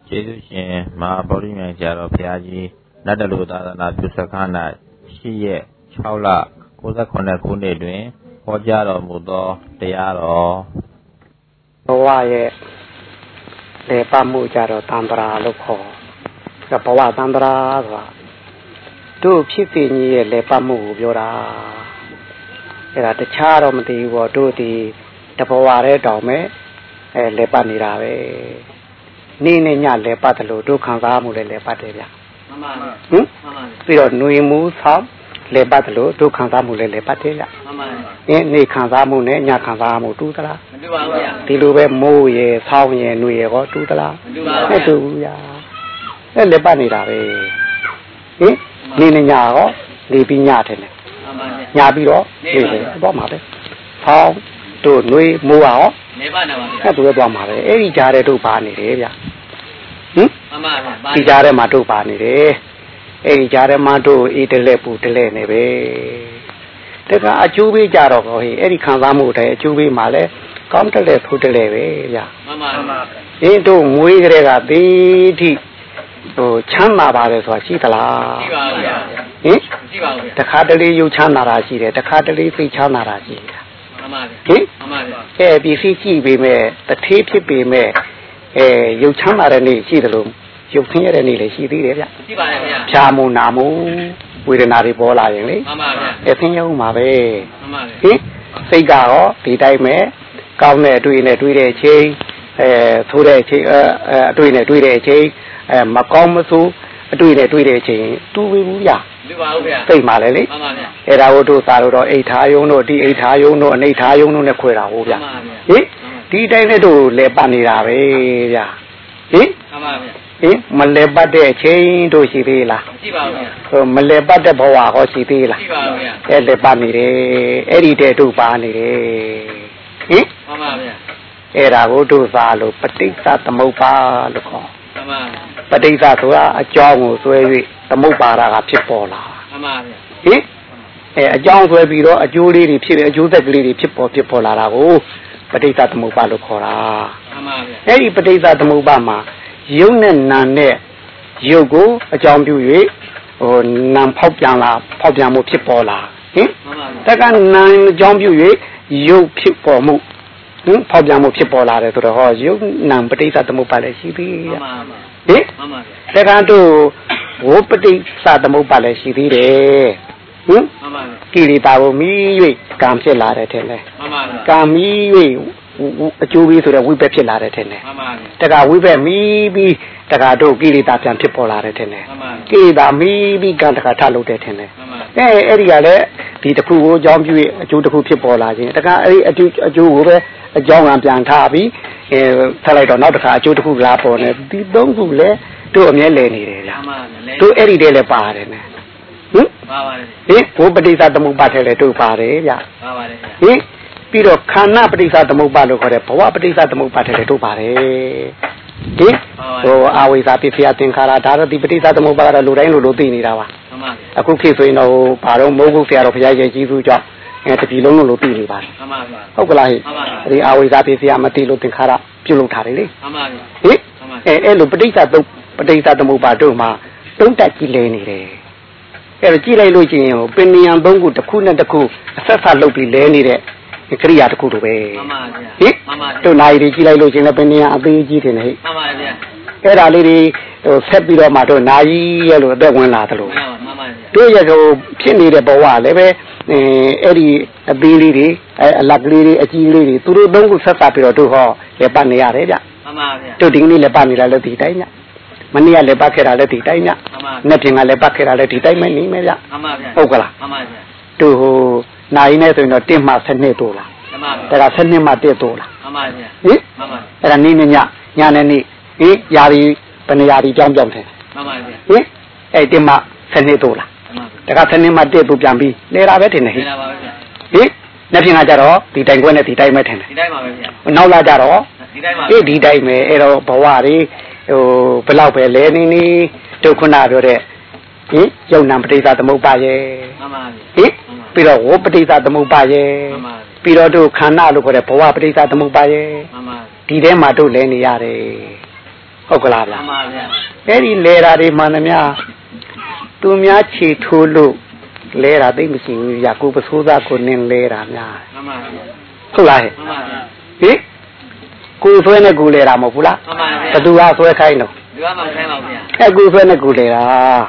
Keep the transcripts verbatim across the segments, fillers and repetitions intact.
ကျေးဇူးရှင်မဟာဗောဓိမြိုင်ဆရာတော်ဘုရားကြီးနတ်တလူသာသနာပြုစခန်း၌ရှိရက်၆လ၉၇ခုနှစ်တွင်ဟောကြားတော်မူသောတရားတော်ဘဝရဲ့လေပတ်မှုကြတော့တန္တရာလို့ခေါ်ဘဝတန္တရာဆိုတာတို့ဖြစ်ပြင်းကြီးရဲ့လေပတ်မှုကိုပြောတာအဲ့ဒါတခြားတော့မသိဘူးပေါ့တို့ဒီတဘဝရဲတောင်မဲ့အဲလေပတ်နေတာပဲနေ့နဲ့ညလေပတ်တယ်လို့တို့ခံစားမှုလည်းလေပတ်တယ်ဗျမှန်ပါပါဟင်မှန်ပါပြီးတော့ຫນွေမှုဆောင်းလေပတ်တယ်လို့တို့ခံစားမှုလည်းလေပတ်တယ်ဗျမှန်ပါပါအင်းနေ့ခံစားမှုနဲ့ညခံစားမှုတူသလားမတူပါဘူးဗျဒီလိုပဲမိုးရယ်ဆောင်းရယ်ຫນွေရယ်ကောတူသလားမတူပါဘူးမတူဘူးဗျအဲ့လေပတ်နေတာပဲဟင်နေ့နဲ့ညရောနေပြီးညတယ်လေမှန်ပါဗျညပြီးတော့နေတယ်တော့မှာပဲဆောင်းတို့ຫນွေမိုးရောနေပါနေပါဗျအဲ့ဒါပဲသွားမှာပဲအဲ့ဒီကြားတဲ့တို့ပါနေတယ်ဗျဟင်မှန်ပါဗျဒီကြားထဲမှာတို့ပါနေတယ်အဲ့ဒီကြားထဲမှာတို့အေးတလဲပူတလဲနေပဲတကအကျိုးပေးကြတော့ဟောဟေးအဲ့ဒီခံစားမှုတဲ့အကျိုးပေးမှလည်းကောင်းတလဲဖူတလဲပဲဗျမှန်ပါဗျအင်းတို့ငွေကလေးကသေတိဟိုချမ်းသာပါတယ်ဆိုတာရှိသလားရှိပါဗျဟင်ရှိပါဗျတခါတလေရုပ်ချမ်းသာတာရှိတယ်တခါတလေစိတ်ချမ်းသာတာရှိတယ်မှန်ပါဗျဟင်မှန်ပါဗျအဲပစ္စည်းကြည့်ပေမဲ့တထေးဖြစ်ပေမဲ့အဲရုပ်ချမ်းသာတဲ့နေ့ရှိတယ်လို့ရုပ်ဆင်းရဲတဲ့နေ့လည်းရှိသေးတယ်ဗျရှိပါတယ်ဗျဖြာမှုနာမှုဝေဒနာတွေပေါ်လာရင်လေမှန်ပါဗျအဲဆင်းရဲမှာပဲမှန်ပါဗျဟင်စိတ်ကရောဒီတိုင်းပဲကောင်းတဲ့အတွေ့နဲ့တွေ့တဲ့အချိန်အဲသိုးတဲ့အချိန်အဲအတွေ့နဲ့တွေ့တဲ့အချိန်အဲမကောင်းမဆိုးအတွေ့နဲ့တွေ့တဲ့အချိန်တူပြီဘူးဗျတူပါဘူးဗျစိတ်မှလည်းလေမှန်ပါဗျအဲဒါတို့စာလို့တော့အိဋ္ဌာယုံတို့ဒီအိဋ္ဌာယုံတို့အနိဋ္ဌာယုံတို့နဲ့ခွဲတာဟုတ်ဗျဟင်ဒီတိုင်းနဲ့တို့လဲပတ်နေတာပဲဗျဟင်မှန်ပါဗျဟင်မလဲပတ်တဲ့အချိန်တို့ရှိသေးလားရှိပါဘူးဗျဟိုမလဲပတ်တဲ့ဘဝဟောရှိသေးလားရှိပါဘူးဗျအဲလဲပတ်နေတယ်အဲ့ဒီတဲ့တို့ပါနေတယ်ဟင်မှန်ပါဗျအဲ့ဒါကိုတို့စာလို့ပဋိစ္စသမုပ္ပါလို့ခေါ်မှန်ပါပဋိစ္စဆိုတာအကြောင်းကိုဆွဲ၍သမုပ္ပါဒကဖြစ်ပေါ်လာမှန်ပါဗျဟင်အဲအကြောင်းဆွဲပြီးတော့အကျိုးလေးတွေဖြစ်တယ်အကျိုးသက်ကလေးတွေဖြစ်ပေါ်ဖြစ်ပေါ်လာတာကိုပဋိစ္စသမုပ္ပါလို့ခေါ်တာမှန်ပါဗျအဲ့ဒီပဋိစ္စသမုပ္ပါမှာယုံနဲ့နာနဲ့ယုတ်ကိုအကြောင်းပြု၍ဟိုနာဖောက်ပြန်လာဖောက်ပြန်မှုဖြစ်ပေါ်လာဟင်တက္ကနာအကြောင်းပြု၍ယုတ်ဖြစ်ပေါ်မှုဟင်ဖောက်ပြန်မှုဖြစ်ပေါ်လာတယ်ဆိုတော့ဟောယုတ်နာပဋိစ္စသမုပ္ပါလည်းရှိသေးတယ်မှန်ပါဟင်မှန်ပါတက္ကတို့ဝပဋိစ္စသမုပ္ပါလည်းရှိသေးတယ်ဟင်မှန်ပါကိလေသာကိုမြည်၍ကံဖြစ်လာတယ်ထင်တယ်မှန်ပါကံမြည်၍အကျိုးပေးဆိုတဲ့ဝိဘက်ဖြစ်လာတယ်ထင်တယ်မှန်ပါတက္ကဝိဘက်မြည်ပြီးတက္ကတို့ကိလေသာပြန်ဖြစ်ပေါ်လာတယ်ထင်တယ်မှန်ပါကိလေသာမြည်ပြီးကံတက္ကထလုပ်တယ်ထင်တယ်မှန်ပါအဲအဲ့ဒီကလည်းဒီတစ်ခုကိုအကြောင်းပြု၍အကျိုးတစ်ခုဖြစ်ပေါ်လာခြင်းတက္ကအဲ့ဒီအကျိုးအကျိုးကိုပဲအကြောင်းကပြန်ထားပြီးအဲဆက်လိုက်တော့နောက်တစ်ခါအကျိုးတစ်ခုလာပေါ်နေဒီသုံးခုလည်းတို့အမြဲလဲနေတယ်ဗျာတို့အဲ့ဒီတည်းလည်းပါတယ်နဲ့ဟင်ပါပါတယ်ဟင်ဘုပဋိစ္စသမုပ္ပါထဲလည်းတို့ပါတယ်ဗျာပါပါတယ်ဟင်ပြီးတော့ခန္ဓာပဋိစ္စသမုပ္ပါလို့ခေါ်တယ်ဘဝပဋိစ္စသမုပ္ပါထဲလည်းတို့ပါတယ်ဟင်ဟိုအာဝိဇ္ဇာပိဖယသင်္ခါရဒါတော့ဒီပဋိစ္စသမုပ္ပါကတော့လူတိုင်းလူလိုသိနေတာပါမှန်ပါအခုခေတ်ဆိုရင်တော့ဘာတော့မိုးကုတ်ဆရာတော်ဘုရားရဲ့ကြီးစုကြောင့်အဲတပြီလုံးလုံးလိုသိနေပါတယ်မှန်ပါဟုတ်ကလားဟိဒီအာဝိဇ္ဇာပိဖယမသိလို့သင်္ခါရပြုတ်လုပ်ထားတယ်လေမှန်ပါဟင်အဲအဲ့လိုပဋိစ္စသုတ်ပဋိစ္စသမုပ္ပါတို့မှာတုံးတက်ကြည့်လဲနေတယ်အဲ့တော့ကြည့်လိုက်လို့ချင်းဟိုပင်ဉဏ်သုံးခုတစ်ခုနဲ့တစ်ခုအဆက်ဆက်လုပ်ပြီးလဲနေတဲ့ကရိယာတစ်ခုလိုပဲမှန်ပါဗျာဟင်မှန်ပါတို့နိုင်တွေကြည့်လိုက်လို့ချင်းလည်းပင်ဉဏ်အသေးကြီးတယ်ဟဲ့မှန်ပါဗျာအဲ့ဒါလေးတွေဟိုဆက်ပြီးတော့မှတို့နာကြီးရဲ့လို့အသက်ဝင်လာတယ်လို့မှန်ပါဗျာတို့ရဲ့ဟိုဖြစ်နေတဲ့ဘဝလည်းပဲအဲအဲ့ဒီအသေးလေးတွေအဲအလက်ကလေးတွေအကြီးလေးတွေသူတို့သုံးခုဆက်ဆက်ပြီးတော့တို့ဟောလည်းပတ်နေရတယ်ဗျမှန်ပါဗျာတို့ဒီကနေ့လည်းပတ်နေတာလည်းဒီတိုင်းညမနေ့ကလည်းပတ်ခဲ့တာလည်းဒီတိုင်းညနေ့ပြင်ကလည်းပတ်ခဲ့တာလည်းဒီတိုင်းမနေမယ်ဗျမှန်ပါဗျာဟုတ်ကလားမှန်ပါဗျာတို့ဟိုနိုင်နေဆိုရင်တော့တစ်မှဆယ်နှစ်တိုးလားမှန်ပါဗျာဒါကဆယ်နှစ်မှတစ်တိုးလားမှန်ပါဗျာဟင်မှန်ပါအဲ့ဒါနေ့နဲ့ညညနဲ့နေ့ဟင်ယာရီဘယ်နေရာဒီကြောင်းကြောင်းတယ်မှန်ပါဗျာဟင်အဲ့တစ်မှဆယ်နှစ်တိုးလားမှန်ပါဒါကဆယ်နှစ်မှတစ်တိုးပြန်ပြီးလဲတာပဲထင်တယ်ဟင်လဲတာပါဗျာဟင်နေ့ပြင်ကကြတော့ဒီတိုင်ခွဲနဲ့ဒီတိုင်ပဲထင်တယ်ဒီတိုင်ပါပဲဗျာနောက်လာကြတော့ဒီတိုင်ပါအေးဒီတိုင်ပဲအဲ့တော့ဘဝတွေဟိုဘယ်လောက်ပဲလဲနေနေဒုက္ခနာပြောတဲ့ဟင်ယုံနာပဋိစ္စသမုပ္ပါရဲ့မှန်ပါဟင်ပြီးတော့ဝပဋိစ္စသမုပ္ပါရဲ့မှန်ပါပြီးတော့တို့ခန္ဓာလို့ခေါ်တဲ့ဘဝပဋိစ္စသမုပ္ပါရဲ့မှန်ပါဒီထဲမှာတို့လဲနေရတယ်ဟဟုတ်ကလားဗျာမှန်ပါဗျာအဲ့ဒီလဲတာတွေမှန်သမျှသူများခြေထိုးလို့လဲတာသိမရှိဘူးဗျာကိုပစိုးသားကိုနင်းလဲတာများမှန်ပါဗျာဟုတ်လားဟဲ့မှန်ပါဗျာဟင်ကိုဆွဲနဲ့ကိုလဲတာမဟုတ်ဘူးလားမှန်ပါဗျာဘသူကဆွဲခိုင်းတော့ဒီကမှဆိုင်ပါဗျာအဲ့ကိုဆွဲနဲ့ကိုလဲတာ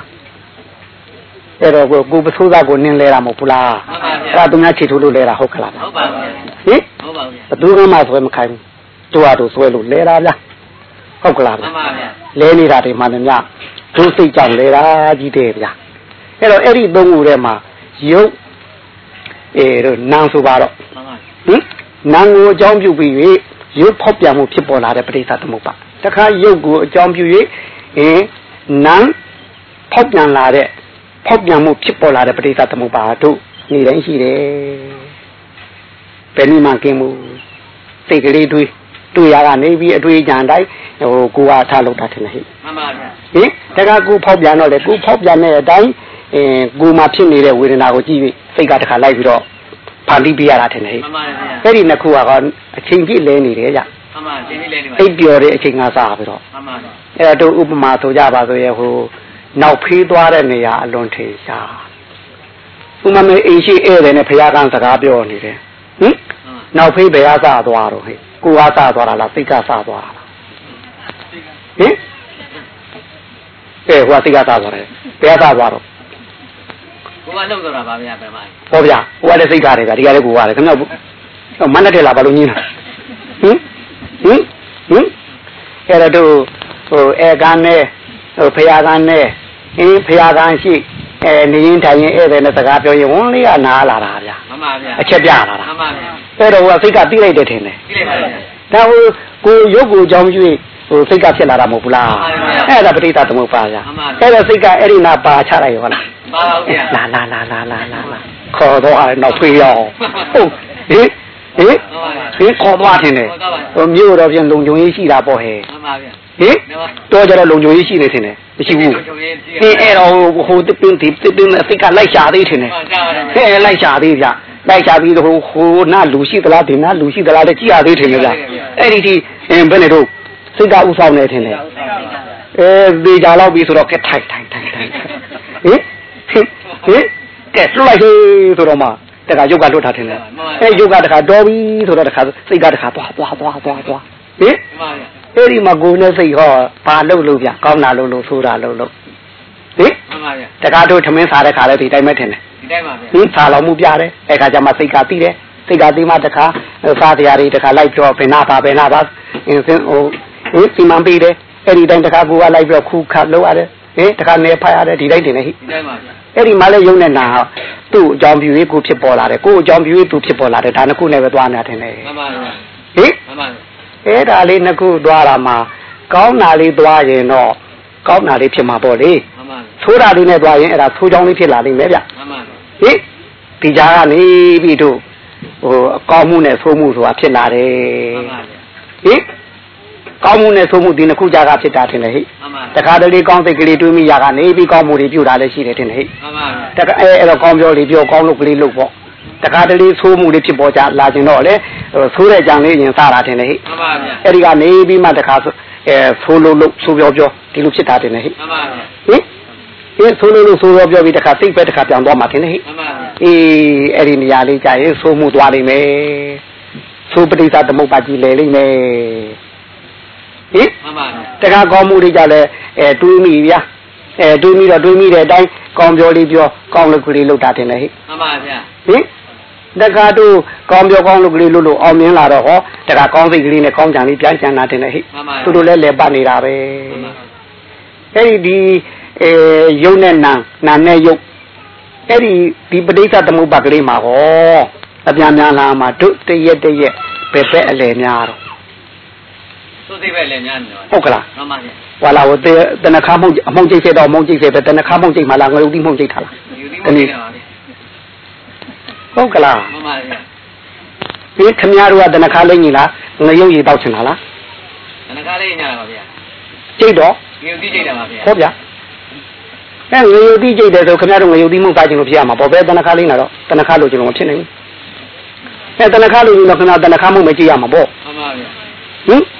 အဲ့တော့ကိုပစိုးသားကိုနင်းလဲတာမဟုတ်ဘူးလားမှန်ပါဗျာအဲ့ဒါသူများခြေထိုးလို့လဲတာဟုတ်ကလားဟုတ်ပါဗျာဟင်ဟုတ်ပါဗျာဘသူကမှဆွဲမခိုင်းဘူးသူကသူဆွဲလို့လဲတာဗျာဟုတ်ကလားမှန်ပါဗျာလဲနေတာတွေမှန်သမျှဒုစိတ်ကြောင့်လဲတာကြီးတယ်ဗျာအဲ့တော့အဲ့ဒီသုံးခုထဲမှာယုတ်အဲတို့နာမ်ဆိုပါတော့မှန်ပါဟင်နာမ်ကိုအကြောင်းပြုပြီး၍ရုပ်ဖောက်ပြန်မှုဖြစ်ပေါ်လာတဲ့ပဋိသတ်သမုပ္ပါတခါရုပ်ကိုအကြောင်းပြု၍အင်းနာမ်ဖောက်ပြန်လာတဲ့ဖောက်ပြန်မှုဖြစ်ပေါ်လာတဲ့ပဋိသတ်သမုပ္ပါတို့နေတိုင်းရှိတယ်ဘယ်နည်းမှကင်းမှုစိတ်ကလေးတွေးတွေ့ရကနေပြီးအတွေ့အကြံတိုင်းဟိုကိုကထားလို့တာထင်တယ်ဟဲ့မှန်ပါဗျာဟင်တခါကိုဖောက်ပြန်တော့လေကိုဖောက်ပြန်တဲ့အတိုင်းအင်းကိုမှဖြစ်နေတဲ့ဝေဒနာကိုကြည့်ပြီးစိတ်ကတခါလိုက်ပြီးတော့ဖန်တီးပြရတာထင်တယ်ဟဲ့မှန်ပါဗျာအဲ့ဒီနှစ်ခုကအချိန်ပြည့်လဲနေတယ်ကြမှန်ပါရှင်းနေလေနေပါအိပ်ပျော်တဲ့အချိန်ကစားပြီးတော့မှန်ပါဗျာအဲ့တော့ဥပမာဆိုကြပါဆိုရဲ့ဟိုနောက်ဖေးသွားတဲ့နေရာအလွန်ထေရှားဥပမာအိမ်ရှိဧည့်သည်နဲ့ဘုရားကစကားပြောနေတယ်ဟင်နောက်ဖေးဘယ်ကစားသွားတော့ဟဲ့ကိုကစားသွားတာလားစိတ်ကစားသွားတာလားဟင်အဲဟိုကစိတ်ကစားသွားတယ်ဘယ်ကစားသွားတော့ကိုကလောက်တော့တာပါဗျာပြန်ပါဟောဗျာဟိုကလည်းစိတ်ကားတယ်ဗျာဒီကလည်းကိုကလည်းခင်ဗျားမနဲ့တယ်လားဘာလို့ညင်းတာဟင်ဟင်ဟင်အဲ့တော့ဟိုအဲကန်းနဲ့ဟိုဖရာကန်းနဲ့အင်းဖရာကန်းရှိအဲနေရင်ထိုင်ရင်ဧည့်သည်နဲ့စကားပြောရင်ဝန်းလေးကနားလာတာဗျာမှန်ပါဗျာအချက်ပြလာတာမှန်ပါဗျာအဲ့တော့ဟိုကစိတ်ကတိလိုက်တယ်ထင်တယ်ကြည့်လိုက်ပါဗျာဒါဟိုကိုရုပ်ကိုအကြောင်းပြုဟိုစိတ်ကဖြစ်လာတာမဟုတ်ဘူးလားအဲ့ဒါပဋိသသမုပ္ပါဗျာအဲ့တော့စိတ်ကအဲ့ဒီနာပါချလိုက်ရောလားပါပါဗျာလာလာလာလာလာလာလာခေါ်တော့အဲ့နောက်ဖေးရအောင်ဟုတ်ဟင်ဟင်ဟင်ခေါ်သွားတယ်နဲ့ဟိုမြို့တော့ပြင်လုံခြုံရေးရှိတာပေါ့ဟဲ့မှန်ပါဗျာဟင်တော့ကြတော့လုံခြုံရေးရှိနေတယ်နဲ့မရှိဘူးဟင်အဲ့တော့ဟိုတပင်းဒီတပင်းအစိတ်ကလိုက်ရှာသေးတယ်နဲ့ဟဲ့လိုက်ရှာသေးဗျလိုက်ရှာပြီးတော့ဟိုနာလူရှိသလားဒီနာလူရှိသလားတကြည့်ရသေးတယ်ဗျအဲ့ဒီဒီဘယ်နဲ့တော့စိတ်ကဥဆောင်နေတယ်နဲ့အဲဒီကြတော့ပြီဆိုတော့ကဲထိုင်ထိုင်ထိုင်ထိုင်ဟင်ဟင်ဟင်ကဲလွတ်လိုက်သေးဆိုတော့မှတခါရုပ်ကလွတ်ထားတယ်နဲ့အဲရုပ်ကတခါတော်ပြီဆိုတော့တခါစိတ်ကတခါသွားသွားသွားသွားသွားဟင်အဲ့ဒီမှာကိုယ်နဲ့စိတ်ဟောဘာလုပ်လို့ဗျကောင်းတာလုပ်လို့ဆိုတာလုပ်လို့ဟင်မှန်ပါဗျာတခါတို့ထမင်းစားတဲ့ခါလဲဒီတိုင်းပဲထင်တယ်ဒီတိုင်းပါဗျာဟင်စားလောင်မှုပြတယ်အဲ့ခါကျမှစိတ်ကသိတယ်စိတ်ကသိမှတခါစားတရားတွေတခါလိုက်ပြောဘယ်နာပါဘယ်နာပါအင်းစင်ဟိုဟင်စီမံပေးတယ်အဲ့ဒီတိုင်းတခါကိုကလိုက်ပြောခုခတ်လုပ်ရတယ်ဟင်တခါနေဖတ်ရတယ်ဒီတိုင်းတင်နေဟိဒီတိုင်းပါဗျာအဲ့ဒီမှာလဲယုံနေတာသူ့အကြောင်းပြုရေးကိုဖြစ်ပေါ်လာတယ်ကို့အကြောင်းပြုရေးသူဖြစ်ပေါ်လာတယ်ဒါနှစ်ခုနဲ့ပဲသွားနေတာထင်တယ်မှန်ပါဗျာဟင်မှန်ပါဗျာအဲ့ဒါလေးနှစ်ခုသွားတာမှာကောင်းတာလေးသွားရင်တော့ကောင်းတာလေးဖြစ်မှာပေါ့လေမှန်ပါဗျာဆိုးတာလေးနဲ့သွားရင်အဲ့ဒါဆိုးကြောင်းလေးဖြစ်လာလိမ့်မယ်ဗျမှန်ပါဗျာဟင်ဒီကြားကနေပြီးတော့ဟိုအကောင်းမှုနဲ့ဆိုးမှုဆိုတာဖြစ်လာတယ်မှန်ပါဗျာဟင်ကောင်းမှုနဲ့ဆိုးမှုဒီနှစ်ခုကြားကဖြစ်တာထင်တယ်ဟိမှန်ပါတခါတလေကောင်းစိတ်ကလေးတွေးမိရကနေပြီးကောင်းမှုတွေပြုတာလည်းရှိတယ်ထင်တယ်ဟိမှန်ပါဗျာတခါအဲအဲ့တော့ကောင်းပြောလေးပြောကောင်းလို့ကလေးလို့ပေါ့တခါတလေဆိုးမှုတွေဖြစ်ပေါ်ကြလာခြင်းတော့လေဆိုးတဲ့ကြံလေးရင်စားတာထင်တယ်ဟိမှန်ပါဗျာအဲ့ဒီကနေပြီးမှတခါအဲဆိုးလို့လို့ဆိုးပြောပြောဒီလိုဖြစ်တာတင်နေဟိမှန်ပါဗျာဟင်ဒီဆိုးလို့လို့ဆိုးပြောပြောပြီးတခါစိတ်ပဲတခါပြောင်းသွားမှတင်နေဟိမှန်ပါဗျာအေးအဲ့ဒီနေရာလေးကြာရင်ဆိုးမှုသွားလိမ့်မယ်ဆိုးပဋိသသမုပ္ပါကြီးလဲလိမ့်မယ်ဟင်မှန်ပါဗျာတခါကောင်းမှုတွေကြလဲအဲတွေးမိဗျာအဲတွေးမိတော့တွေးမိတဲ့အတိုင်းကောင်းပြောလေးပြောကောင်းလို့ကလေးလောက်တာတင်နေဟိမှန်ပါဗျာဟင်တခါတို့ကောင်းပြောကောင်းလို့ကလေးလို့လို့အောင်မြင်လာတော့ဟောတခါကောင်းစိတ်ကလေးနဲ့ကောင်းကြံလေးပြန်ကြံတာတင်နေဟိမှန်ပါသူတို့လည်းလဲပတ်နေတာပဲမှန်ပါအဲ့ဒီဒီအဲယုံနဲ့နာနာနဲ့ယုတ်အဲ့ဒီဒီပဋိစ္စသမုပ္ပါကလေးမှာဟောအပြန်များလာမှာတို့တရက်တရက်ပဲပဲအလဲများတော့သူသိပဲလည်းများနေတော့ဟုတ်ကလားမှန်ပါဗျာဟွာလာဟိုတနခါမုံအမုံကျိတ်ဆက်တော့မုံကျိတ်ဆက်ပဲတနခါမုံကျိတ်မှလာငရုတ်တိမုံကျိတ်ထားလားယူဒီမနေပါဗျာဟုတ်ကလားမှန်ပါဗျာဒီခမည်းတော်ကတနခါလိမ့်ကြီးလားငရုတ်ရီတောက်ချင်တာလားတနခါလေးညလာပါဗျာကျိတ်တော့ယူဒီကြိတ်တာပါဗျာဟုတ်ဗျာအဲငရုတ်တိကျိတ်တယ်ဆိုခမည်းတော်ငရုတ်တိမုံစားချင်လို့ဖြစ်ရမှာပေါ့ပဲတနခါလိမ့်တာတော့တနခါလို့ကျွန်တော်မဖြစ်နိုင်ဘူးအဲတနခါလို့ရင်တော့ခဏတနခါမုံမကြည့်ရမှာပေါ့မှန်ပါဗျာဟင်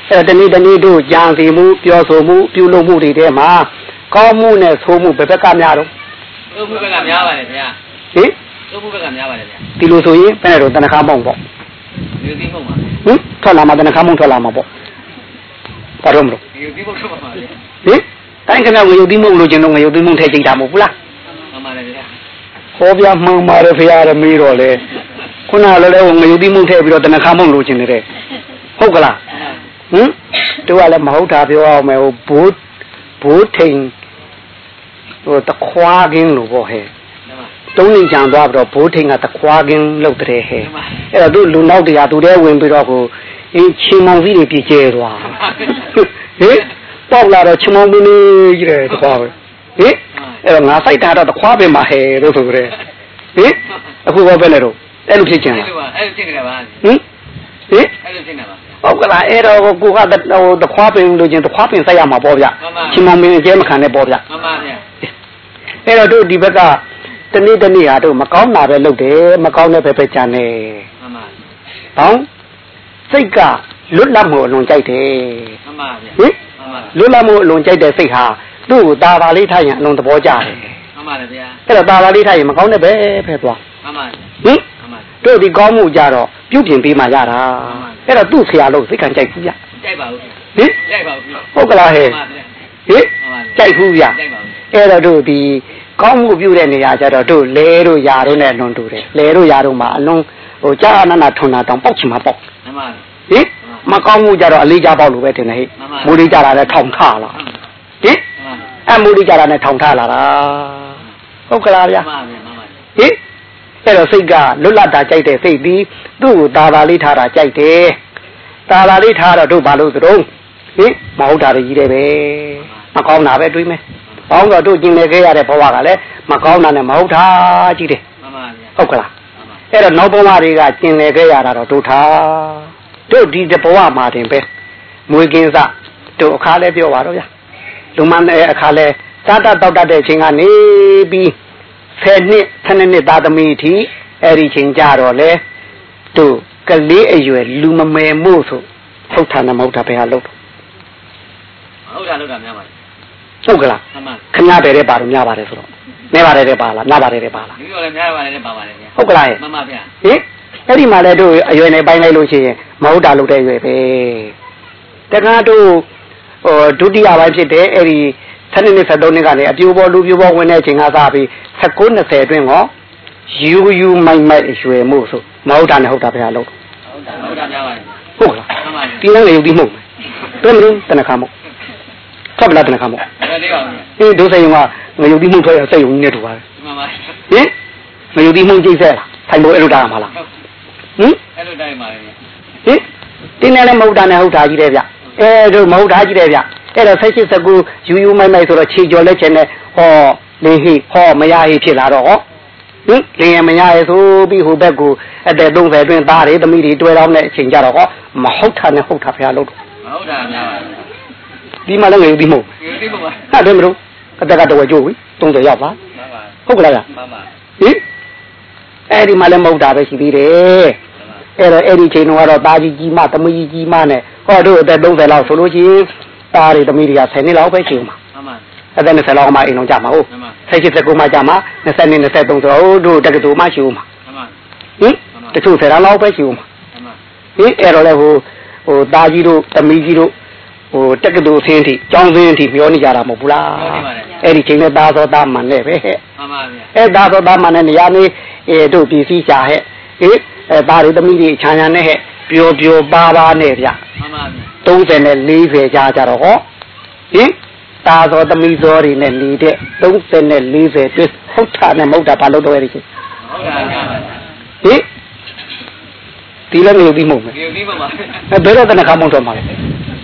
အဲတနေ့တနေ့တို့ကြံစီမှုပြောဆိုမှုပြုလုပ်မှုတွေထဲမှာကောင်းမှုနဲ့ဆိုးမှုဘယ်ဘက်ကများတော့ဆိုးမှုဘက်ကများပါတယ်ဗျာဟင်ဆိုးမှုဘက်ကများပါတယ်ဗျာဒီလိုဆိုရင်ဘယ်နဲ့တော့တဏှာမောင်းပေါ့ဒီလိုသိမှုပါဟင်ထွက်လာမှာတဏှာမောင်းထွက်လာမှာပေါ့ဘာလို့မလို့ဒီလိုသိမှုထွက်ပါပါဗျာဟင်တိုင်းကငရုတ်သိမှုလို့ကျင်တော့ငရုတ်သိမှုထဲကြိတ်တာမဟုတ်ဘူးလားမှန်ပါတယ်ဗျာဟောပြမှန်ပါတယ်ဖေရရမေးတော့လေခုနလည်းလည်းငရုတ်သိမှုထဲပြီးတော့တဏှာမောင်းလို့ကျင်နေတယ်ဟုတ်ကလားဟင်တို့ကလည်းမဟုတ်တာပြောအောင်မယ်ဟိုဘိုးဘိုးထိန်ဟိုတခွားကင်းလို့ပေါ့ဟဲ့တုံးနေကြံသွားပြီးတော့ဘိုးထိန်ကတခွားကင်းလောက်တဲ့ဟဲ့အဲ့တော့တို့လူနောက်တရားသူတဲဝင်ပြီးတော့ကိုအင်းချင်းမောင်ကြီးတွေပြည့်ကျဲသွားဟင်ပေါက်လာတော့ချင်းမောင်မင်းကြီးတယ်တခွားပဲဟင်အဲ့တော့ငါစိုက်တာတော့တခွားပဲမှာဟဲ့လို့ဆိုကြတယ်ဟင်အခုဘောပဲလေတော့အဲ့လိုဖြစ်ချင်လားအဲ့လိုဖြစ်နေပါဟင်ဟင်အဲ့လိုဖြစ်နေပါဟုတ်ကလားအဲ့တော့ကိုကဟိုတခွားပင်လို့ချင်းတခွားပင်ဆက်ရမှာပေါ့ဗျချင်းမောင်မင်းအကျဲမခံနဲ့ပေါ့ဗျမှန်ပါဗျအဲ့တော့တို့ဒီဘက်ကတနေ့တနေ့ဟာတို့မကောင်းတာပဲလုပ်တယ်မကောင်းတဲ့ပဲပဲကြံနေမှန်ပါဟောင်းစိတ်ကလွတ်လပ်မှုအလွန်ကြိုက်တယ်မှန်ပါဗျဟင်လွတ်လပ်မှုအလွန်ကြိုက်တဲ့စိတ်ဟာသူ့ကိုตาပါလေးထားရင်အလွန်သဘောကျတယ်မှန်ပါတယ်ဗျာအဲ့တော့ตาပါလေးထားရင်မကောင်းတဲ့ပဲဖဲသွားမှန်ပါဟင်တို့ဒီကောင်းမှုကြတော့ပြုပြင်ပေးမှရတာအဲ့တော့သူ့ဆရာလို့စိတ်ခံကြိုက်ဘူးဗျကြိုက်ပါဘူးဟင်ကြိုက်ပါဘူးဟုတ်ကလားဟဲ့ဟင်ကြိုက်ဘူးဗျအဲ့တော့တို့ဒီကောင်းမှုပြုတဲ့နေရာကျတော့တို့လဲတို့ຢာတို့နဲ့လွန်တူတယ်လဲတို့ຢာတို့မှာအလွန်ဟိုကြာအနန္ဒထွန်တာတောင်ပေါက်ချင်မှာပေါက်မှန်ပါဟင်မကောင်းမှုကြတော့အလေးကြပေါက်လို့ပဲတင်တယ်ဟဲ့မူလေးကြတာနဲ့ထောင်ထလာဟင်အမူလေးကြတာနဲ့ထောင်ထလာတာဟုတ်ကလားဗျာမှန်ပါမှန်ပါဟင်အဲ့တော့စိတ်ကလွတ်လပ်တာကြိုက်တဲ့စိတ်ပြီးသူ့ကိုตาပါလေးထားတာကြိုက်တယ်ตาပါလေးထားတော့တို့ဘာလို့သတုံးဟင်မဟုတ်တာကြီးတယ်ပဲမကောင်းတာပဲတွေးမယ်ကောင်းတော့တို့ကျင်နေခဲ့ရတဲ့ဘဝကလည်းမကောင်းတာနဲ့မဟုတ်တာကြီးတယ်မှန်ပါဗျာဟုတ်ကလားအဲ့တော့နောက်ဘဝတွေကကျင်နေခဲ့ရတာတော့တို့ထားတို့ဒီဘဝမှာတင်ပဲမွေကင်းစတို့အခါလဲပြောပါတော့ဗျာလူမန်းတဲ့အခါလဲစားတတ်တောက်တတ်တဲ့အချိန်ကနေပြီးဆယ်နှစ်ဆယ်နှစ်သားသမီးအထိအဲ့ဒီချိန်ကြတော့လေတို့ကလေးအရွယ်လူမမယ်မို့ဆိုဟုတ်တာနဲ့မဟုတ်တာပဲဟာလို့ဟုတ်တာလို့တာများပါဟုတ်ကလားမှန်ပါခင်ဗျားပဲတဲ့ပါတော့များပါတယ်ဆိုတော့နေပါတယ်တဲ့ပါလားများပါတယ်တဲ့ပါလားဒီလိုလည်းများပါတယ်တဲ့ပါပါတယ်ဗျာဟုတ်ကလားမှန်ပါဗျာဟင်အဲ့ဒီမှာလဲတို့အရွယ်နဲ့ပိုင်းလိုက်လို့ရှိရင်မဟုတ်တာလို့တဲ့ရွယ်ပဲတက္ကသိုလ်တို့ဟိုဒုတိယပိုင်းဖြစ်တဲ့အဲ့ဒီဆယ်နှစ်ဆက်သုံးနှစ်ကနေအပြိုပေါ်လူပြိုပေါ်ဝင်တဲ့အချိန်ကစပြီးဆယ်ကိုးနှစ်ဆယ်အတွင်းဟောယူယူမိုက်မိုက်ရွယ်မှုဆိုမဟုတ်တာနဲ့ဟုတ်တာပဲလို့ဟုတ်တာဟုတ်တာများပါတယ်ဟုတ်လားမှန်ပါဒီလည်းရုပ်ပြီးမှုဘယ်မလို့တဏှာမှုဆက်လာတဏှာမှုဟုတ်တယ်ပါဗျာအေးဒုစရုံကငရုပ်ပြီးမှုထွက်ရစိတ်ရုံနဲ့တူပါတယ်မှန်ပါဟင်ငရုပ်ပြီးမှုကြိတ်ဆက်လားထိုင်လို့အဲ့လိုတားမှာလားဟင်အဲ့လိုတိုင်းပါလေဟင်ဒီနဲ့လည်းမဟုတ်တာနဲ့ဟုတ်တာကြီးတယ်ဗျအဲတို့မဟုတ်တာကြီးတယ်ဗျအဲ့တော့ဆက်ရှိစကူယူယူမိုက်မိုက်ဆိုတော့ခြေကြော်လက်ချင်နဲ့ဟောလင်းဟိဟောမရဟိဖြစ်လာတော့ဟောဟင်လင်းရမရဟိဆိုပြီးဟိုဘက်ကိုအသက်သုံးဆယ်အတွင်းသားတွေသမီးတွေတွဲတော့တဲ့အချိန်ကြတော့ဟောမဟုတ်တာနဲ့ဟုတ်တာဖျားလို့မဟုတ်တာများပါဒီမှာလည်းငယ်ပြီးမို့ငယ်ပြီးမို့ပါအဲ့ဒါမလို့အသက်ကတဝဲကျိုးပြီသုံးဆယ်ရောက်ပါမှန်ပါဟုတ်ကလားမှန်ပါဟင်အဲ့ဒီမှာလည်းမဟုတ်တာပဲရှိသေးတယ်အဲ့တော့အဲ့ဒီချိန်တော့တာကြီးကြီးမသမီးကြီးကြီးမနဲ့ဟောတို့အသက်သုံးဆယ်လောက်ဆိုလို့ရှိရင်သားတွေသမီးတွေကဆယ်နှစ်လောက်ပဲရှိဦးမှာမှန်ပါအဲ့ဒါနဲ့ဆယ်လောက်မှအိမ်လုံးကြမှာဟုတ်ဆယ်ရှစ်ဆယ်ကိုမှကြမှာနှစ်ဆယ်နှစ်နှစ်ဆယ်သုံးဆိုတော့တို့တက္ကသိုလ်မှရှိဦးမှာမှန်ပါဟင်တချို့ဆယ်လောက်ပဲရှိဦးမှာမှန်ပါဟင်အဲ့တော့လေဟိုဟိုသားကြီးတို့သမီးကြီးတို့ဟိုတက္ကသိုလ်ဆင်းထိကျောင်းဆင်းထိပြောနေကြတာမဟုတ်ဘူးလားအဲ့ဒီချိန်နဲ့သားသောသားမှန်နဲ့ပဲဟဲ့မှန်ပါဗျာအဲ့သားသောသားမှန်နဲ့နေရာနေအဲတို့ပြည်စည်းရှာဟဲ့ဟင်အဲသားတွေသမီးတွေခြံခြံနဲ့ဟဲ့ပျော်ပျော်ပါပါနဲ့ဗျမှန်ပါဗျာသုံးဆယ်နဲ့လေးဆယ်ကြာကြတော့ဟောဟင်ตาသောသမီးသောတွေနဲ့နေတဲ့သုံးဆယ်နဲ့လေးဆယ်တွဲဟုတ်တာနဲ့မဟုတ်တာဘာလို့တော့ရချင်းဟုတ်တာများပါဟင်ဒီလည်းနေပြီးမဟုတ်ဘူးနေပြီးပါပါအဲဘယ်တော့တဏှာမုံတော့မှာလဲဟင်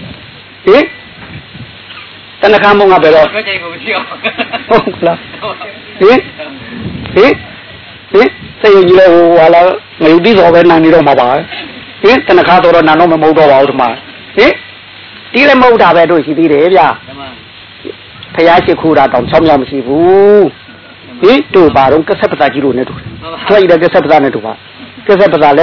တဏှာမုံကဘယ်တော့မကြိုက်ဘူးမရှိအောင်ဟုတ်လားဟင်ဟင်ဟင်စိတ်ကြီးလဲဟိုဟာလာငရုတ်တိစောပဲနိုင်နေတော့မှာပါဟင်တဏှာဆိုတော့နာတော့မမဟုတ်တော့ပါဘူးဒီမှာဟင်ဒီလည်းမဟုတ်တာပဲတို့ရှိသေးတယ်ဗျာဖျားရှိခိုးတာတောင်၆မြောက်မရှိဘူးဟင်တို့ပါတော့ကဆက်ပစာကြီးလို့နဲ့တူတယ်ထွက်ရတဲ့ကဆက်ပစာနဲ့တူပါကဆက်ပစာလဲ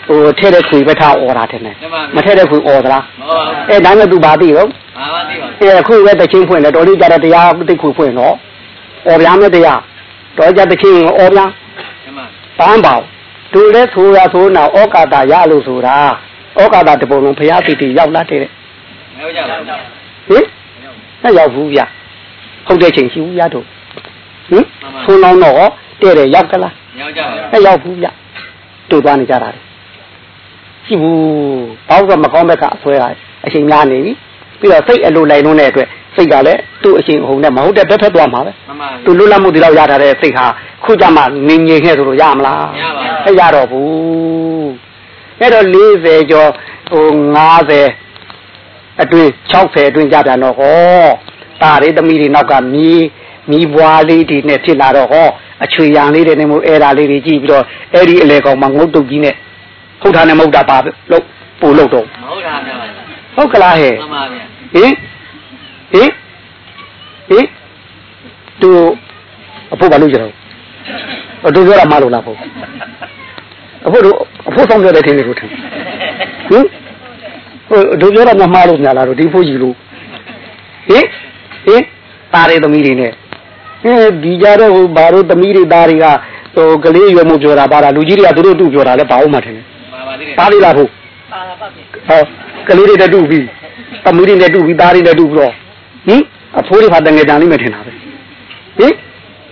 ဟိုထဲတဲ့ခွေပဲထားអော်တာတယ်မထဲတဲ့ခွေអော်သလားအဲဒါနဲ့သူဘာသိရောဘာမှသိပါဘူးအဲခွေပဲတချင်းဖွင့်တယ်တော်လေးကြတဲ့တရားသိခွေဖွင့်တော့អော်ပြားမဲ့တရားတော်ကြတဲ့ချင်းអော်ပြားပန်းပေါသူလည်းဆိုရဆိုနာဩကာသရလို့ဆိုတာဩကာသတပုံလုံးဘုရားတိတိရောက်လာတဲ့မရောက်ကြပါဘူးဟင်ဆက်ရောက်ဘူးဗျဟုတ်တဲ့ချိန်ရှိဘူးဗျတို့ဟင်ဆိုးလောင်းတော့တဲ့တယ်ရောက်ကလားရောက်ကြပါဘူးဆက်ရောက်ဘူးဗျတို့သွားနေကြတာရှိဘူးဘာလို့မကောင်းဘက်ကအဆွဲတာအချိန်များနေပြီပြီးတော့စိတ်အလိုလိုက်လုံးတဲ့အတွက်စိတ်ကလည်းသူ့အချိန်ဟုန်နဲ့မဟုတ်တဲ့ဘက်ဖက်သွားမှာပဲသူလွတ်လပ်မှုဒီလောက်ရထားတဲ့စိတ်ဟာခုကြမှာငြိမ်ငြိမ်ခဲ့ဆိုလို့ရမလားရပါဘူးအဲ့ရတော့ဘူးအဲ့တော့၄၀ကျော်ဟို၅၀အတွင်း၆၀အတွင်းကြပြန်တော့ဟောတာရီသမီးတွေနောက်ကမီးမီးဘွားလေးတွေနဲ့ဖြစ်လာတော့ဟောအချွေရံလေးတွေနဲ့မို့အဲ့ဒါလေးတွေကြည့်ပြီးတော့အဲ့ဒီအလေကောင်မှာငုတ်တုတ်ကြီးနဲ့ဟုတ်တာနဲ့မဟုတ်တာပါလို့ပို့လို့တော့မဟုတ်တာဗျာဟုတ်ကလားဟဲ့မှန်ပါဗျာဟင်ဟင်ဟင်သူအဖို့ဘာလို့ကြတော့အတူပြောတာမလို့လားဖို့အဖို့တို့အဖို့ဆောင်ပြောတဲ့ထင်နေလို့ထင်ဟင်ဟိုတို့ပြောတာမမှားလို့ညာလားတို့ဒီဖို့ကြီးလို့ဟင်ဟင်တားရသမီးတွေနဲ့အဲဒီကြတော့ဟိုဘာလို့သမီးတွေသားတွေကဟိုကလေးရွယ်မှုပြောတာပါလားလူကြီးတွေကသူတို့တူပြောတာလဲဘာအောင်မှထင်တယ်ပါသေးလားဖို့ပါပါပါဟောကလေးတွေတက်တူပြီသမီးတွေနဲ့တူပြီသားတွေနဲ့တူပြီးတော့ဟင်အဖိုးတွေဖာတငယ်တန်လေးမထင်တာပဲဟင်ဟင်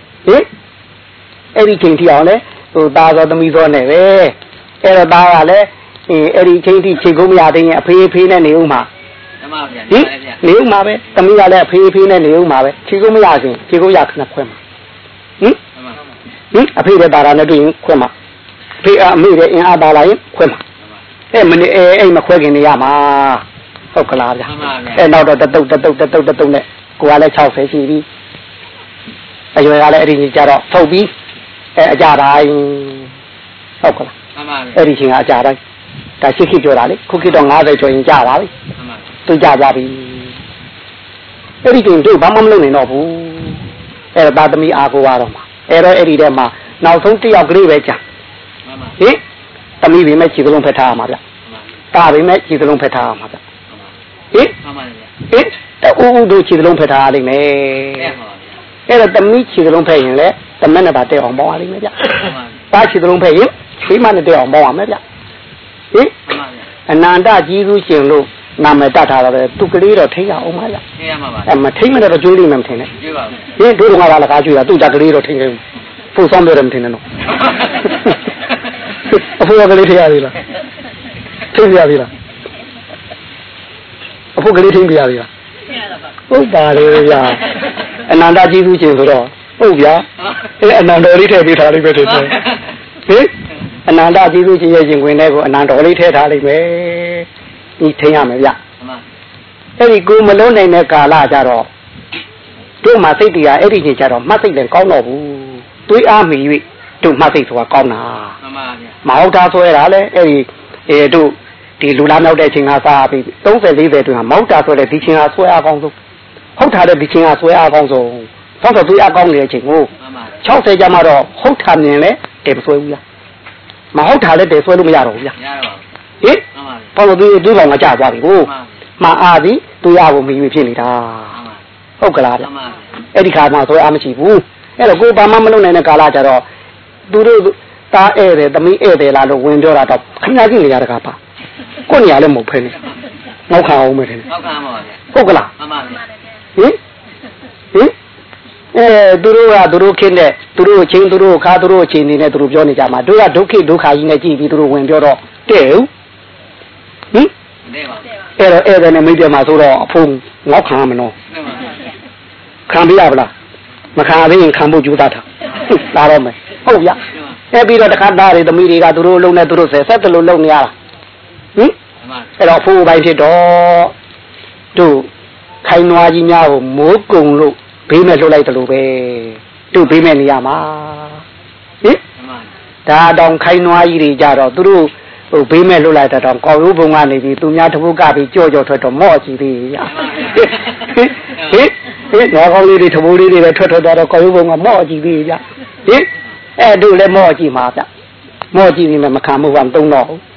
အဲ့ဒီချိန်ထိအောင်လဲဟိုသားသောသမီးသောနဲ့ပဲအဲ့တော့သားကလည်းအဲ့ဒီချိန်ထိချိန်ကုန်မရသေးရင်အဖေးဖေးနဲ့နေဦးမှာမှန်ပါဗျာဟင်နေဦးမှာပဲသမီးကလည်းအဖေးဖေးနဲ့နေဦးမှာပဲချိန်ကုန်မရရင်ချိန်ကုန်ရခဏခွဲမှာဟင်ဟင်အဖေးတဲ့တာရာနဲ့တွေ့ရင်ခွဲမှာအဖေးအမေတဲ့အင်အားပါလာရင်ခွဲမှာအဲ့မနေအဲ့အဲ့မခွဲခင်နေရမှာဟုတ်ကလားဗျာအဲ့နောက်တော့တတုတ်တတုတ်တတုတ်တတုတ်နဲ့ကိုကလည်း၆၀ရှိပြီအရွယ်ကလည်းအဲ့ဒီကြီးကြတော့ထုတ်ပြီးအဲအကြတိုင်းဟုတ်ကလားမှန်ပါအဲ့ဒီချင်းကအကြတိုင်းဒါရှိခိပြောတာလေခုခိတော့၅၀ကျော်ရင်ကြပါပြီမှန်ပါသူကြကြပြီအဲ့ဒီချင်းတို့ဘာမှမလုပ်နိုင်တော့ဘူးအဲ့ဒါသာသမီအားကိုရတော့မှာအဲ့တော့အဲ့ဒီထဲမှာနောက်ဆုံးတစ်ယောက်ကလေးပဲကြာမှန်ပါဟင်သမီးပဲမဲ့ခြေစလုံးဖက်ထားရမှာဗျတာပဲမဲ့ခြေစလုံးဖက်ထားရမှာဗျဟင်မှန်ပါဗျဟင်တူဦးတို့ခြေစလုံးဖက်ထားရလိမ့်မယ်အဲ့တော့သမီးခြေစလုံးဖက်ရင်လေတမက်နဲ့ပါတဲ့အောင်ပေါင်းရလိမ့်မယ်ဗျတာခြေစလုံးဖက်ရင်ဒီမှနဲ့တဲ့အောင်ပေါင်းရမယ်ဗျဟင်အနန္တကြီးစုရှင်လို့နာမည်တတ်ထားတော့သူကလေးတော့ထိရအောင်ပါဗျထိရမှာပါအဲမထိမတော့ကျွေးလိမ့်မယ်မထင်နဲ့ကျွေးပါဘူးဟင်တို့ကလည်းကားကျွေးတာသူ့ကြကလေးတော့ထိနေဖို့ဆောင်ပြောတယ်မထင်နဲ့နော်အဖိုးကလေးထိရသေးလားထိရသေးလားအဖိုးကလေးထိပြရသေးလားဟုတ်ပါလေဗျာအနန္တကြီးစုရှင်ဆိုတော့ဟုတ်ဗျာအဲအနန္တလေးထည့်ပေးထားလိမ့်မယ်တဲ့ဟင်အနန္တကြီးစုရှင်ရဲ့ရှင်ခွင်ထဲကိုအနန္တလေးထည့်ထားလိမ့်မယ်ဒီထိရမယ်ဗျအဲ့ဒီကိုမလုံးနိုင်တဲ့ကာလကြတော့တို့မှစိတ်တရားအဲ့ဒီချိန်ကြတော့မှတ်စိတ်လည်းကောင်းတော့ဘူးတွေးအားမီ၍တို့မှတ်စိတ်ဆိုတာကောင်းတာမှန်ပါဗျာမဟုတ်တာဆွဲတာလေအဲ့ဒီအဲတို့ဒီလူလားမြောက်တဲ့ချိန်ကစားပြီး၃၀၄၀တွင်ကမောက်တာဆွဲတဲ့ဒီချိန်ကဆွဲအားကောင်းဆုံးဟုတ်တာတဲ့ဒီချိန်ကဆွဲအားကောင်းဆုံးဆောက်တော့တွေးအားကောင်းနေတဲ့ချိန်ကို၆၀ကျမှတော့ဟုတ်တာမြင်လဲတဲမဆွဲဘူးလားမဟုတ်တာလည်းတဲဆွဲလို့မရတော့ဘူးဗျာမရတော့ဟင်ဘာလို့ဒီဒီကောင်ကကြာသွားပြီကိုမှားအားသည်သူရဖို့မီးဖြစ်နေတာဟုတ်ကလားဗျအဲ့ဒီခါမှဆွဲအားမရှိဘူးအဲ့တော့ကိုဘာမှမလုပ်နိုင်တဲ့ကာလကြတော့သူတို့သားဧည့်တယ်သမီးဧည့်တယ်လားလို့ဝင်ပြောတာတော့ခင်ဗျားကြည့်နေရတကားပါကိုနေရာလည်းမဟုတ်ဖဲနေငေါက်ခံအောင်မယ်ထင်တယ်ငေါက်ခံပါဗျဟုတ်ကလားမှန်ပါဗျဟင်ဟင်အဲသူတို့ကသူတို့ခင်းတဲ့သူတို့ချင်းသူတို့ခါသူတို့ချင်းနေနဲ့သူတို့ပြောနေကြမှာတို့ကဒုက္ခဒုက္ခကြီးနဲ့ကြည့်ပြီးသူတို့ဝင်ပြောတော့တဲ့ဟုတ်ဟင်တဲ့ပါအဲ့တော့အဲ့ဒါနဲ့မိပြမှာဆိုတော့အဖုံငေါက်ခံရမနော်ခံပြရပါလားမခံသေးရင်ခံဖို့ကြိုးစားတာလာတော့မယ်ဟုတ်ဗျအဲ့ပြီးတော့တခါသားတွေသမီးတွေကသူတို့လုံးနဲ့သူတို့ဆက်ဆက်တလို့လုံးနေရတာဟင်အဲ့တော့အဖိုးပိုင်းဖြစ်တော့တို့ခိုင်နွားကြီးများကိုမိုးကုံလို့ဘေးမဲ့လှုပ်လိုက်တယ်လို့ပဲတို့ဘေးမဲ့နေရမှာဟင်ဒါတောင်ခိုင်နွားကြီးတွေကြတော့သူတို့ဟိုဘေးမဲ့လှုပ်လိုက်တဲ့တောင်ကောက်ရိုးဘုံကနေပြီးသူများတပုတ်ကပြီးကြော့ကြော့ထွက်တော့မော့ကြည့်သေးရဟင်ဟင်ငါကောင်းလေးတွေတပုတ်လေးတွေထွက်ထွက်တော့ကောက်ရိုးဘုံကမော့ကြည့်သေးရဟင်အဲ့တို့လည်းမော့ကြည့်မှာဗျမော့ကြည့်နေမှမခံမှုကမတုံးတော့ဟ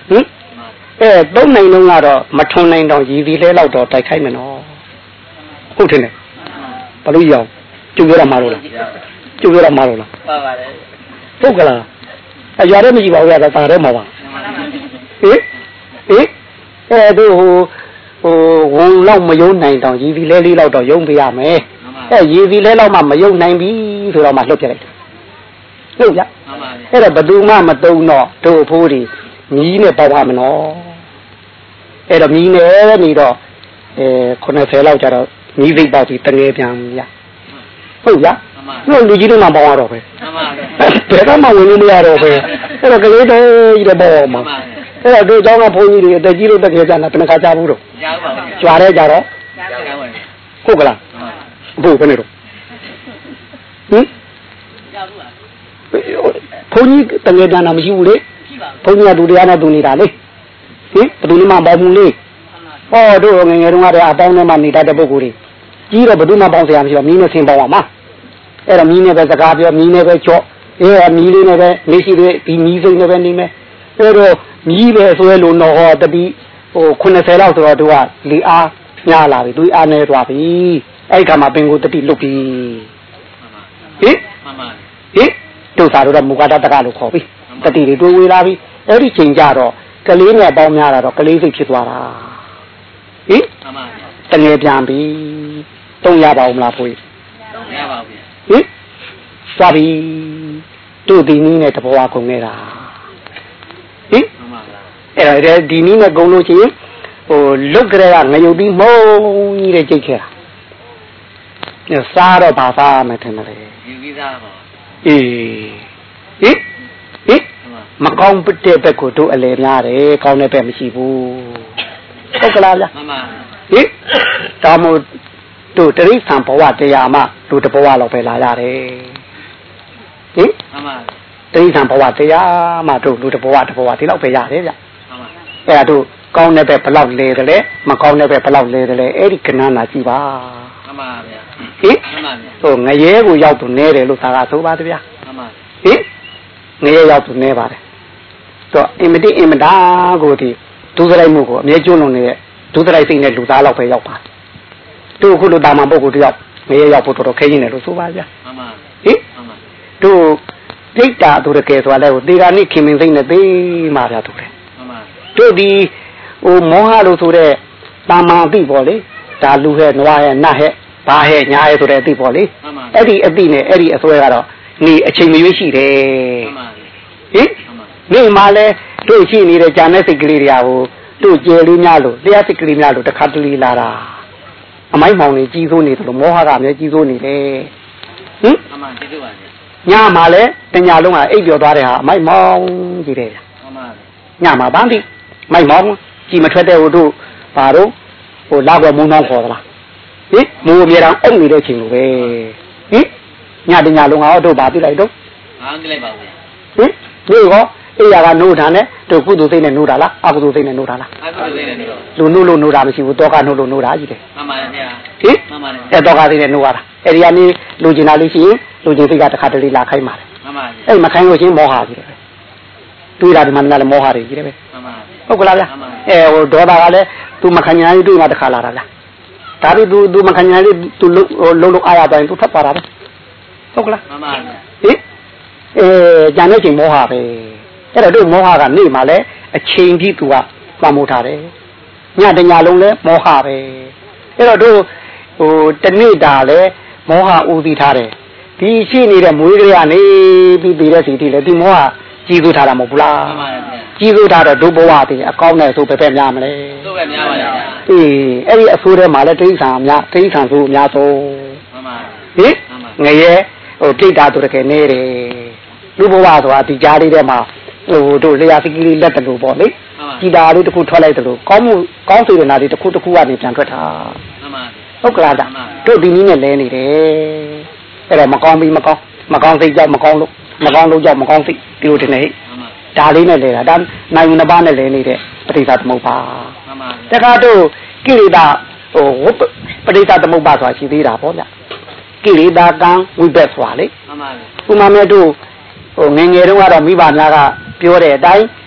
ဟင်အဲသုံးနိုင်လုံးကတော့မထုံနိုင်တော့ရည်ပြီးလဲလောက်တော့တိုက်ခိုက်မယ်နော်ဟုတ်တယ်ဘလို့ရောကျုပ်ပြောရမှာလို့လားကျုပ်ပြောရမှာလို့လားပါပါတယ်ဟုတ်ကလားအရွာတော့မရှိပါဘူးရတာတာတော့မှာပါဟင်ဟင်အဲတို့ဟိုဟိုဝန်လောက်မယုံနိုင်တော့ရည်ပြီးလဲလေးလောက်တော့ယုံပြရမယ်အဲရည်ပြီးလဲလောက်မှမယုံနိုင်ပြီဆိုတော့မှလှုပ်ပြလိုက်တယ်ဟုတ်ကြအဲ့တော့ဘယ်သူမှမတုံတော့တို့အဖိုးတွေမြီးနဲ့ပေါက်ပါမနော်အဲ့တော့မြီးနဲ့နေတော့အဲခုနှစ်ဆယ်လောက်ကျတော့မြီးစိတ်ပေါက်ပြီးတငယ်ပြန်ရဟုတ်ကြတို့လူကြီးတို့မှပေါက်ရတော့ပဲဘယ်တော့မှဝင်လို့မရတော့ပဲအဲ့တော့ကလေးတွေကြီးတော့ပေါ့မှာအဲ့တော့တို့เจ้าကဘုန်းကြီးတွေအသက်ကြီးလို့တကယ်ကြတာတနခါကြဘူးတော့ကြားပါဘူးကြွားရဲကြတော့ဟုတ်ကလားဘုရားကနေတော့ဟင်ကြားဘူးလားဘုန်းကြီးတကယ်ကြတာမရှိဘူးလေဘုန်းကြီးကဒုတရားနဲ့တူနေတာလေဟင်ဘယ်သူမှမပေါဘူးလေဟောတို့ငငယ်တုန်းကတော့အပေါင်းထဲမှာနေတတ်တဲ့ပုဂ္ဂိုလ်တွေကြီးတော့ဘယ်သူမှပေါင်းစရာမရှိတော့မီးနဲ့ဆင်းပေါင်းပါမှာအဲ့တော့မီးနဲ့ပဲစကားပြောမီးနဲ့ပဲကြော့အဲမီးလေးနဲ့ပဲနေရှိသေးဒီမီးစိမ့်နဲ့ပဲနေမယ်အဲ့တော့မီးပဲဆွဲလို့တော့ဟောတတိဟိုခုနှစ်ဆယ်လောက်ဆိုတော့တို့ကလေအားညားလာပြီသူအားနေသွားပြီအဲ့ဒီခါမှာပင်ကိုတတိလွတ်ပြီဟင်မှန်ပါဟင်တို့သာတို့ကမူကာတတကလို့ခေါ်ပြီတတိတွေတွေးဝေးလာပြီအဲ့ဒီချိန်ကျတော့ကလေးနဲ့ပေါင်းများတာတော့ကလေးစိတ်ဖြစ်သွားတာဟင်မှန်ပါတငယ်ပြန်ပြီတုံးရပါဦးမလားဖွေးမရပါဘူးဟင်သွားပြီတို့ဒီနည်းနဲ့တဘဝကုန်နေတာဟင်မှန်ပါအဲ့ဒါဒီနည်းနဲ့ကုန်လို့ချင်းဟိုလုတ်ကြရငရုတ်ပြီးမှုံကြီးတဲ့ကြိတ်ခဲ့တာညစားတော့ဘာစားမယ်ထင်တယ်ယူပြီးသားပါအေးဟင်ဟင်မကောင်းတဲ့ဘက်ကိုတို့အလဲများတယ်ကောင်းတဲ့ဘက်မရှိဘူးဟုတ်ကလားဗျာမှန်ပါဟင်ဒါမို့တို့တရိษံဘဝတရားမှတို့တဘဝလောက်ပဲလာရတယ်ဟင်မှန်ပါတရိษံဘဝတရားမှတို့လူတဘဝတဘဝဒီလောက်ပဲရတယ်ဗျမှန်ပါအဲ့ဒါတို့ကောင်းတဲ့ဘက်ဘလောက်လဲတယ်လဲမကောင်းတဲ့ဘက်ဘလောက်လဲတယ်လဲအဲ့ဒီကဏ္ဍနာကြည့်ပါမှန်ပါဗျာဟင်မှန်ပါဗျာဟိုငရဲကိုရောက်သူနဲတယ်လို့သာကဆိုပါတဗျာမှန်ပါဟင်ငရဲရောက်သူနဲပါတယ်တော့အင်မတိအင်မတာကိုဒီဒုစရိုက်မှုကိုအမြဲကျွလွန်နေတဲ့ဒုစရိုက်စိတ်နဲ့လူသားလောက်ပဲရောက်ပါတို့အခုလိုတာမန်ပုဂ္ဂိုလ်တယောက်ငရဲရောက်ဖို့တော်တော်ခဲရင်တယ်လို့ဆိုပါဗျာမှန်ပါဟင်မှန်ပါတို့ပြိတ္တာတို့တကယ်ဆိုတာလဲကိုတေဂာနိခင်မင်းစိတ်နဲ့သိမှာဗျာတို့တယ်မှန်ပါတို့ဒီဟိုမောဟလို့ဆိုတဲ့တာမန်အသိပေါ့လေဒါလူဟဲ့နွားဟဲ့နတ်ဟဲ့ဘာဟဲ့ညာဟဲ့ဆိုတဲ့အသိပေါ့လေအဲ့ဒီအသိနဲ့အဲ့ဒီအစွဲကတော့နေအချိန်မရွေးရှိတယ်မှန်ပါဟင်နေမှာလဲတို့ရှိနေတဲ့ဂျာနဲ့စိတ်ကလေးတွေကဟိုတို့ကျယ်လေးများလို့တရားစိတ်ကလေးများလို့တခါတလေလာတာအမိုက်မောင်နေကြီးစိုးနေတယ်လို့မောဟကအမြဲကြီးစိုးနေတယ်ဟင်အမှန်ကျေးဇူးပါဗျာညမှာလဲတညာလုံးကအိပ်ပျော်သွားတဲ့ဟာအမိုက်မောင်ကြီးတယ်ဗျာမှန်ပါညမှာဗန်းတိမိုက်မောင်ကြီးမထွက်တဲ့ဟိုတို့ဘာတို့ဟိုလောက်တော့မုံနှောင်းခေါ်သလားဟင်မိုးအမြဲတမ်းအုပ်နေတဲ့ချိန်လိုပဲဟင်ညတညာလုံးကတော့တို့ဘာပြလိုက်တော့ဟာကြည့်လိုက်ပါဦးဗျာဟင်ဒီကောအေးရကနိုးတာနဲ့တို့ကုသိုလ်စိတ်နဲ့နိုးတာလားအကုသိုလ်စိတ်နဲ့နိုးတာလားအကုသိုလ်စိတ်နဲ့နိုးလူနိုးလို့နိုးတာမရှိဘူးတောကနိုးလို့နိုးတာကြီးတယ်မှန်ပါဗျာဟင်မှန်ပါတယ်အဲတောကစိတ်နဲ့နိုးရတာအဲ့ဒီကနေလူကျင်တာလေးရှိရင်လူကျင်စိတ်ကတစ်ခါတလေလာခိုင်းပါတယ်မှန်ပါဗျာအဲ့မခိုင်းလို့ချင်းမောဟကြီးတယ်ပဲတွေးတာဒီမှာလည်းမောဟတွေကြီးတယ်ပဲမှန်ပါဟုတ်ကလားဗျာအဲဟိုဒေါသကလည်းသူမခံညာလေးတွေးမှတစ်ခါလာတာလားဒါပြီးသူသူမခံညာလေးသူလုံးလုံးလုံးအားရတိုင်းသူထပ်ပါတာပဲဟုတ်ကလားမှန်ပါဗျာဟင်အဲဂျန်တဲ့ချိန်မောဟပဲအဲ့တော့တို့မောဟကနေမှလည်းအချိန်ကြီးသူကပံမိုးထားတယ်ညတညာလုံးလဲမောဟပဲအဲ့တော့တို့ဟိုတနေ့တာလဲမောဟဦးစီးထားတယ်ဒီရှိနေတဲ့မွေးကလေးကနေပြီးပြီးတဲ့စီတိလဲဒီမောဟကြီးစိုးထားတာမဟုတ်ဘူးလားမှန်ပါဗျာကြီးစိုးထားတော့ဒုဘဝတည်အကောင်းနဲ့ဆိုပဲပဲများမလဲဆိုပဲများပါဗျာအေးအဲ့ဒီအဆိုးထဲမှာလဲတိဋ္ဌာန်အများတိဋ္ဌာန်ဆိုအများဆုံးမှန်ပါဟင်ငရဲဟိုတိဋ္ဌာတို့တကယ်နေတယ်လူဘဝဆိုတာဒီကြားလေးထဲမှာဟိုတို့လျှာစကလေးလက်တလို့ပေါ့လေကြည်တာလေးတစ်ခုထွက်လိုက်တယ်လို့ကောင်းမှုကောင်းစေတနာတွေတစ်ခုတစ်ခုကနေပြန်ထွက်တာမှန်ပါဟုတ်ကလားတို့ဒီနည်းနဲ့လဲနေတယ်အဲ့တော့မကောင်းပြီးမကောင်းမကောင်းစိတ်ကြောက်မကောင်းလို့မကောင်းလို့ကြောက်မကောင်းစိတ်ဒီလိုတင်နေဟဲ့ဒါလေးနဲ့လဲတာဒါနိုင်နှစ်ပါးနဲ့လဲနေတဲ့ပဋိသသမုပ္ပါမှန်ပါတခါတို့ကိလေသာဟိုပဋိသသမုပ္ပါဆိုတာရှိသေးတာပေါ့ဗျကိလေသာကံဝိဘက်ဆိုတာလေမှန်ပါဥမာမဲ့တို့ဟိုငငယ်တုန်းကတော့မိဘများကပြောတဲ့အတိုင်း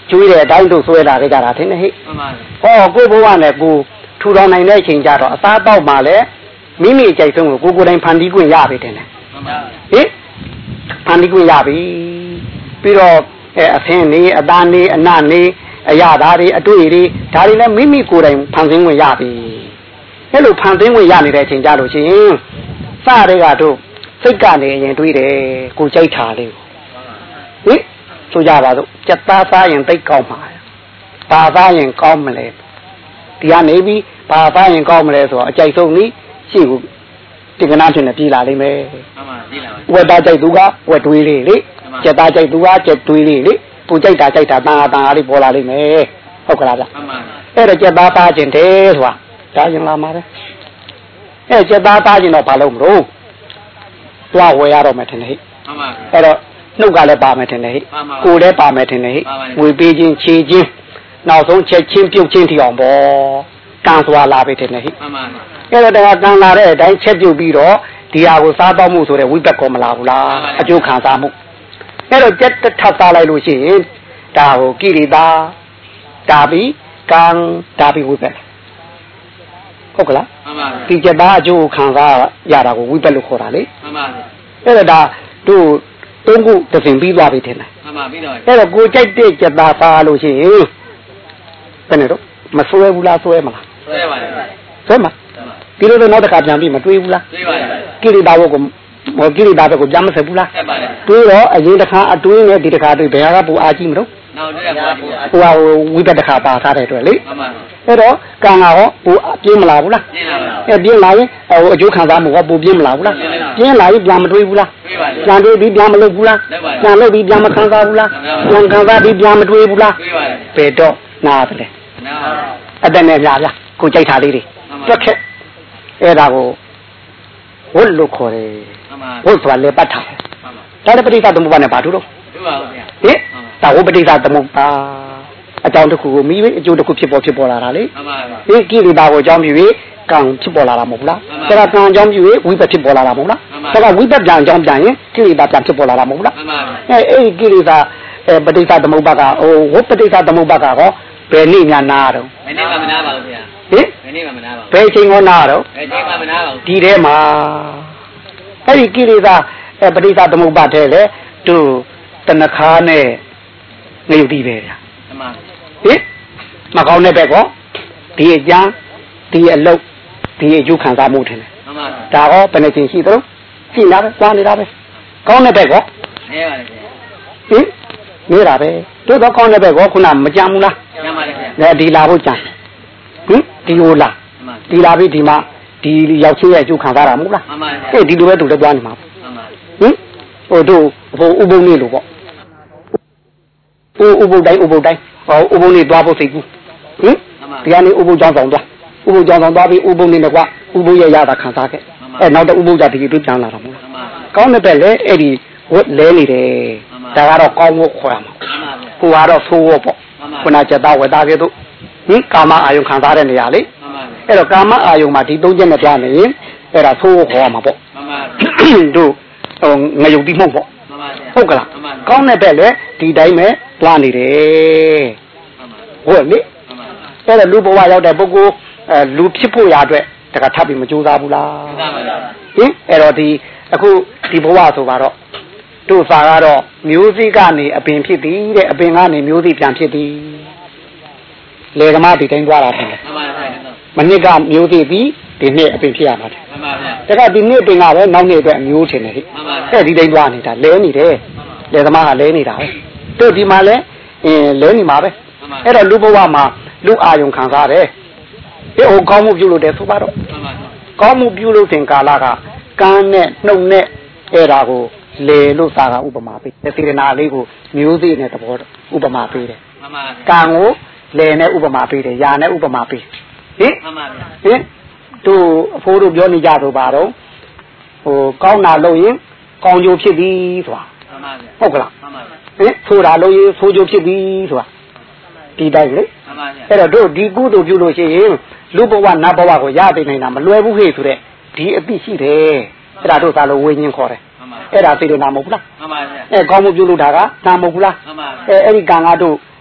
ကျွေးတဲ့အတိုင်းတို့ဆွဲလာကြတာထင်တယ်ဟဲ့ဟောကိုဘဝနဲ့ကိုထူထောင်နိုင်တဲ့အချိန်ကြတော့အသားပေါက်မှလည်းမိမိအကြိုက်ဆုံးကိုကိုကိုယ်တိုင်ဖန်တီးခွင့်ရပြီထင်တယ်ဟင်ဖန်တီးခွင့်ရပြီပြီးတော့အဲအဖင်းနေအသားနေအနနေအရာသားတွေအတွေ့တွေဒါတွေလည်းမိမိကိုယ်တိုင်ဖန်ဆင်းခွင့်ရပြီအဲ့လိုဖန်ဆင်းခွင့်ရနေတဲ့အချိန်ကြလို့ရှိရင်စတဲ့ကတော့စိတ်ကနေရင်တွေးတယ်ကိုကြိုက်တာလေးကိုဟင်ဆိုကြပါစို့စက်သားစားရင်သိကောင်းမှာဘာသားရင်ကောင်းမလဲဒီကနေပြီးဘာသားရင်ကောင်းမလဲဆိုတော့အကြိုက်ဆုံးနည်းရှိဘူးဒီကနာချင်းနဲ့ပြည်လာလိမ့်မယ်မှန်ပါပြည်လာပါဝက်သားကြိုက်သူကဝက်တွေးလေးလေစက်သားကြိုက်သူကစက်တွေးလေးလေပူကြိုက်တာကြိုက်တာတန်အားတန်အားလေးပေါ်လာလိမ့်မယ်ဟုတ်ကလားဗျမှန်ပါအဲ့တော့စက်သားသားခြင်းတယ်ဆိုတာဒါရင်လာမှာပဲအဲ့စက်သားသားခြင်းတော့ဘာလို့မလို့သွားဝယ်ရတော့မယ်ထင်တယ်ဟဲ့မှန်ပါအဲ့တော့နှုတ်ကလည်းပါမယ်ထင်တယ်ဟဲ့ကိုယ်လည်းပါမယ်ထင်တယ်ဟဲ့ငွေပေးခြင်းခြေချင်းနောက်ဆုံးချက်ချင်းပြုတ်ချင်းထီအောင်ပေါ့ကံစွာလာပြီထင်တယ်ဟဲ့မှန်ပါအဲ့တော့တကကံလာတဲ့အတိုင်းချက်ပြုတ်ပြီးတော့ဒီဟာကိုစားတော့မှုဆိုတဲ့ဝိပက်ကောမလာဘူးလားအကျိုးခံစားမှုအဲ့တော့ကြက်ထပ်စားလိုက်လို့ရှိရင်ဒါဟိုကိရိတာဒါပြီးကံဒါပြီးဝိပက်ဟုတ်ကလားမှန်ပါဒီကြက်သားအကျိုးခံစားရတာကိုဝိပက်လို့ခေါ်တာလေမှန်ပါအဲ့တော့ဒါတို့သုံးခုတစ်စင်ပြီးသွားပြီထင်တယ်မှန်ပါပြီးတော့အဲ့တော့ကိုကြိုက်တဲ့ကြက်သားစားလို့ရှိရင်ဘယ်နဲ့တော့မဆွဲဘူးလားဆွဲမလားဆွဲပါတယ်ဆွဲမှာပြီးတော့နောက်တစ်ခါပြန်ပြီးမတွေးဘူးလားတွေးပါတယ်ကိရိတာဘုကိုဟောကိရိတာဘုကိုပြန်မဆက်ဘူးလားဆက်ပါတယ်တွေးတော့အရင်တစ်ခါအတွင်းနဲ့ဒီတစ်ခါတွေးဘယ်ဟာကပူအားကြီးမလို့နောက်တည်းကပူဟိုဝိပက်တစ်ခါပါထားတဲ့အတွက်လေမှန်ပါအဲ့တော့ကံကဟောပူပြင်းမလာဘူးလားပြင်းလာပါအဲ့ပြင်းလာရင်ဟိုအကျိုးခံစားမှုကပူပြင်းမလာဘူးလားပြင်းလာရင်ပြန်မတွေးဘူးလားတွေးပါတယ်ပြန်တွေးပြီးပြန်မလုပ်ဘူးလားပြန်လုပ်ပြီးပြန်မခံစားဘူးလားပြန်ခံစားပြီးပြန်မတွေးဘူးလားတွေးပါတယ်ဘယ်တော့နားတယ်နားအတနဲ့များဗျာကိုကြိုက်တာလေးတွေတွက်ခက်အဲ့ဒါကိုဝတ်လို့ခေါ်တယ်ဝတ်ဆိုတာလေပတ်ထားဒါလည်းပဋိသသမုပ္ပါနဲ့ဘာတူတော့တူပါဘူးဗျာဟင်ဒါဝပဋိသသမုပ္ပါအကြောင်းတစ်ခုကိုမိပြီးအကျိုးတစ်ခုဖြစ်ပေါ်ဖြစ်ပေါ်လာတာလေမှန်ပါဗျာဒီကိလေသာကိုအကြောင်းပြုပြီးကံဖြစ်ပေါ်လာတာမဟုတ်လားဒါကကံအကြောင်းပြုပြီးဝိပက်ဖြစ်ပေါ်လာတာမဟုတ်လားဒါကဝိပက်ပြန်အကြောင်းပြန်ရင်ကိလေသာပြန်ဖြစ်ပေါ်လာတာမဟုတ်လားမှန်ပါဗျာအဲအဲ့ဒီကိလေသာအဲပဋိသသမုပ္ပါကဟိုဝပဋိသသမုပ္ပါကတော့ဘယ်နည်းများနာတော့ဘယ်နည်းမှမနာပါဘူးဗျာဟင်ဘယ်နည်းမှမနာပါဘူးဘယ်ချိန်ကောနာတော့ဘယ်ချိန်မှမနာပါဘူးဒီထဲမှာအဲ့ဒီကိလေသာအဲပဋိသသမုပ္ပါတဲ့လေသူတဏခါနဲ့ငရုတ်တီးပဲဗျာမှန်ပါဟင်မကောင်းတဲ့ဘက်ကောဒီအကျမ်းဒီအလုတ်ဒီအကျိုးခံစားမှုထင်တယ်မှန်ပါဒါကောဘယ်နှချိန်ရှိသလဲရှိနေတာပဲသွားနေတာပဲကောင်းတဲ့ဘက်ကောနေပါလေဗျာဟင်နေတာပဲတို့တော့ကောင်းတဲ့ဘက်ကောခုနမကြမ်းဘူးလားကြမ်းပါလေဗျာဒီလာဖို့ကြမ်းဟင်ဒီဟိုလာဒီလာပြီးဒီမှာဒီရောက်ချင်းရဲ့အကျိုးခံစားတာမဟုတ်လားမှန်ပါအေးဒီလိုပဲသူလည်းသွားနေမှာမှန်ပါဟင်ဟိုတို့ဟိုဥပုံနေလို့ပေါ့ဥဥပုဒ်တိုင်းဥပုဒ်တိုင်းဟောဥပုံနေသွားဖို့စိတ်ကူးဟင်ဒီကနေဥပုဒ်ကြောင်းဆောင်သွားဥပုဒ်ကြောင်းဆောင်သွားပြီးဥပုံနေနဲ့ကွာဥပုဒ်ရဲ့ရတာခံစားခဲ့အဲနောက်တော့ဥပုဒ်ကြဒီတွေ့ပြန်လာတာမဟုတ်လားကောင်းတဲ့ဘက်လေအဲ့ဒီဝတ်လဲနေတယ်ဒါကတော့ကောင်းဖို့ခေါ်ရမှာကိုကတော့သိုးဖို့ပေါ့ခုနကသားဝက်သားကဲ့သို့ဟင်ကာမအာယုံခံစားတဲ့နေရာလေအဲ့တော့ကာမအာယုံမှာဒီသုံးချက်နဲ့ကြားနေရင်အဲ့ဒါသိုးဖို့ခေါ်ရမှာပေါ့တို့ဟိုငရုတ်တိမှုပေါ့ဟုတ်ကလားကောင်းတဲ့ဘက်လေဒီတိုင်းပဲလာနေတယ်ဟုတ်လေအဲ့ဒါလူဘဝရောက်တဲ့ပုဂ္ဂိုလ်အဲလူဖြစ်ဖို့ရအတွက်တခါထပ်ပြီးမကြိုးစားဘူးလားဟင်အဲ့တော့ဒီအခုဒီဘဝဆိုပါတော့တို့စာကတော့မျိုးစိကနေအပင်ဖြစ်သည်တဲ့အပင်ကနေမျိုးစိပြန်ဖြစ်သည်လေကမဒီတိုင်းသွားတာတယ်မနစ်ကမျိုးစိပြီးဒီနှစ်အပင်ဖြစ်ရမှာတယ်တခါဒီနှစ်ပင်ကပဲနောက်နှစ်အတွက်အမျိုးထင်တယ်ဟိအဲ့ဒီတိုင်းသွားနေတာလဲနေတယ်လေသမားကလဲနေတာပဲတို့ဒီမှာလဲအင်းလဲနေမှာပဲအဲ့တော့လူဘဝမှာလူအာယုံခံစားတယ်ဒီဟိုကောင်းမှုပြုလို့တယ်ဆိုပါတော့ကောင်းမှုပြုလို့တင်ကာလကကန်းနဲ့နှုတ်နဲ့အဲ့ဒါကိုလေလို့စာကဥပမာပေးတယ်စေတနာလေးကိုမျိုးစေ့နဲ့သဘောဥပမာပေးတယ်ကံကိုလေနဲ့ဥပမာပေးတယ်ယာနဲ့ဥပမာပေးဟင်ဟင်တို့အဖိုးတို့ပြောနေကြဆိုပါတော့ဟိုကောင်းတာလုပ်ရင်ကောင်းကျိုးဖြစ်ပြီဆိုတာဟုတ်ကလားဟင်ဆိုတာလို့ရေးဆိုကြဖြစ်ပြီဆိုတာဒီတိုင်းလေအဲ့တော့တို့ဒီကုသိုလ်ပြုလို့ရှိရင်လူဘဝနတ်ဘဝကိုရသိနေတာမလွယ်ဘူးဟဲ့ဆိုတဲ့ဒီအသိရှိတယ်အဲ့ဒါတို့သာလို့ဝိညာဉ်ခေါ်တယ်အဲ့ဒါစေတနာမဟုတ်ဘူးလားမှန်ပါဗျာအဲကောင်းမှုပြုလို့တာကနာမဟုတ်ဘူးလားမှန်ပါအဲအဲ့ဒီကံကတို့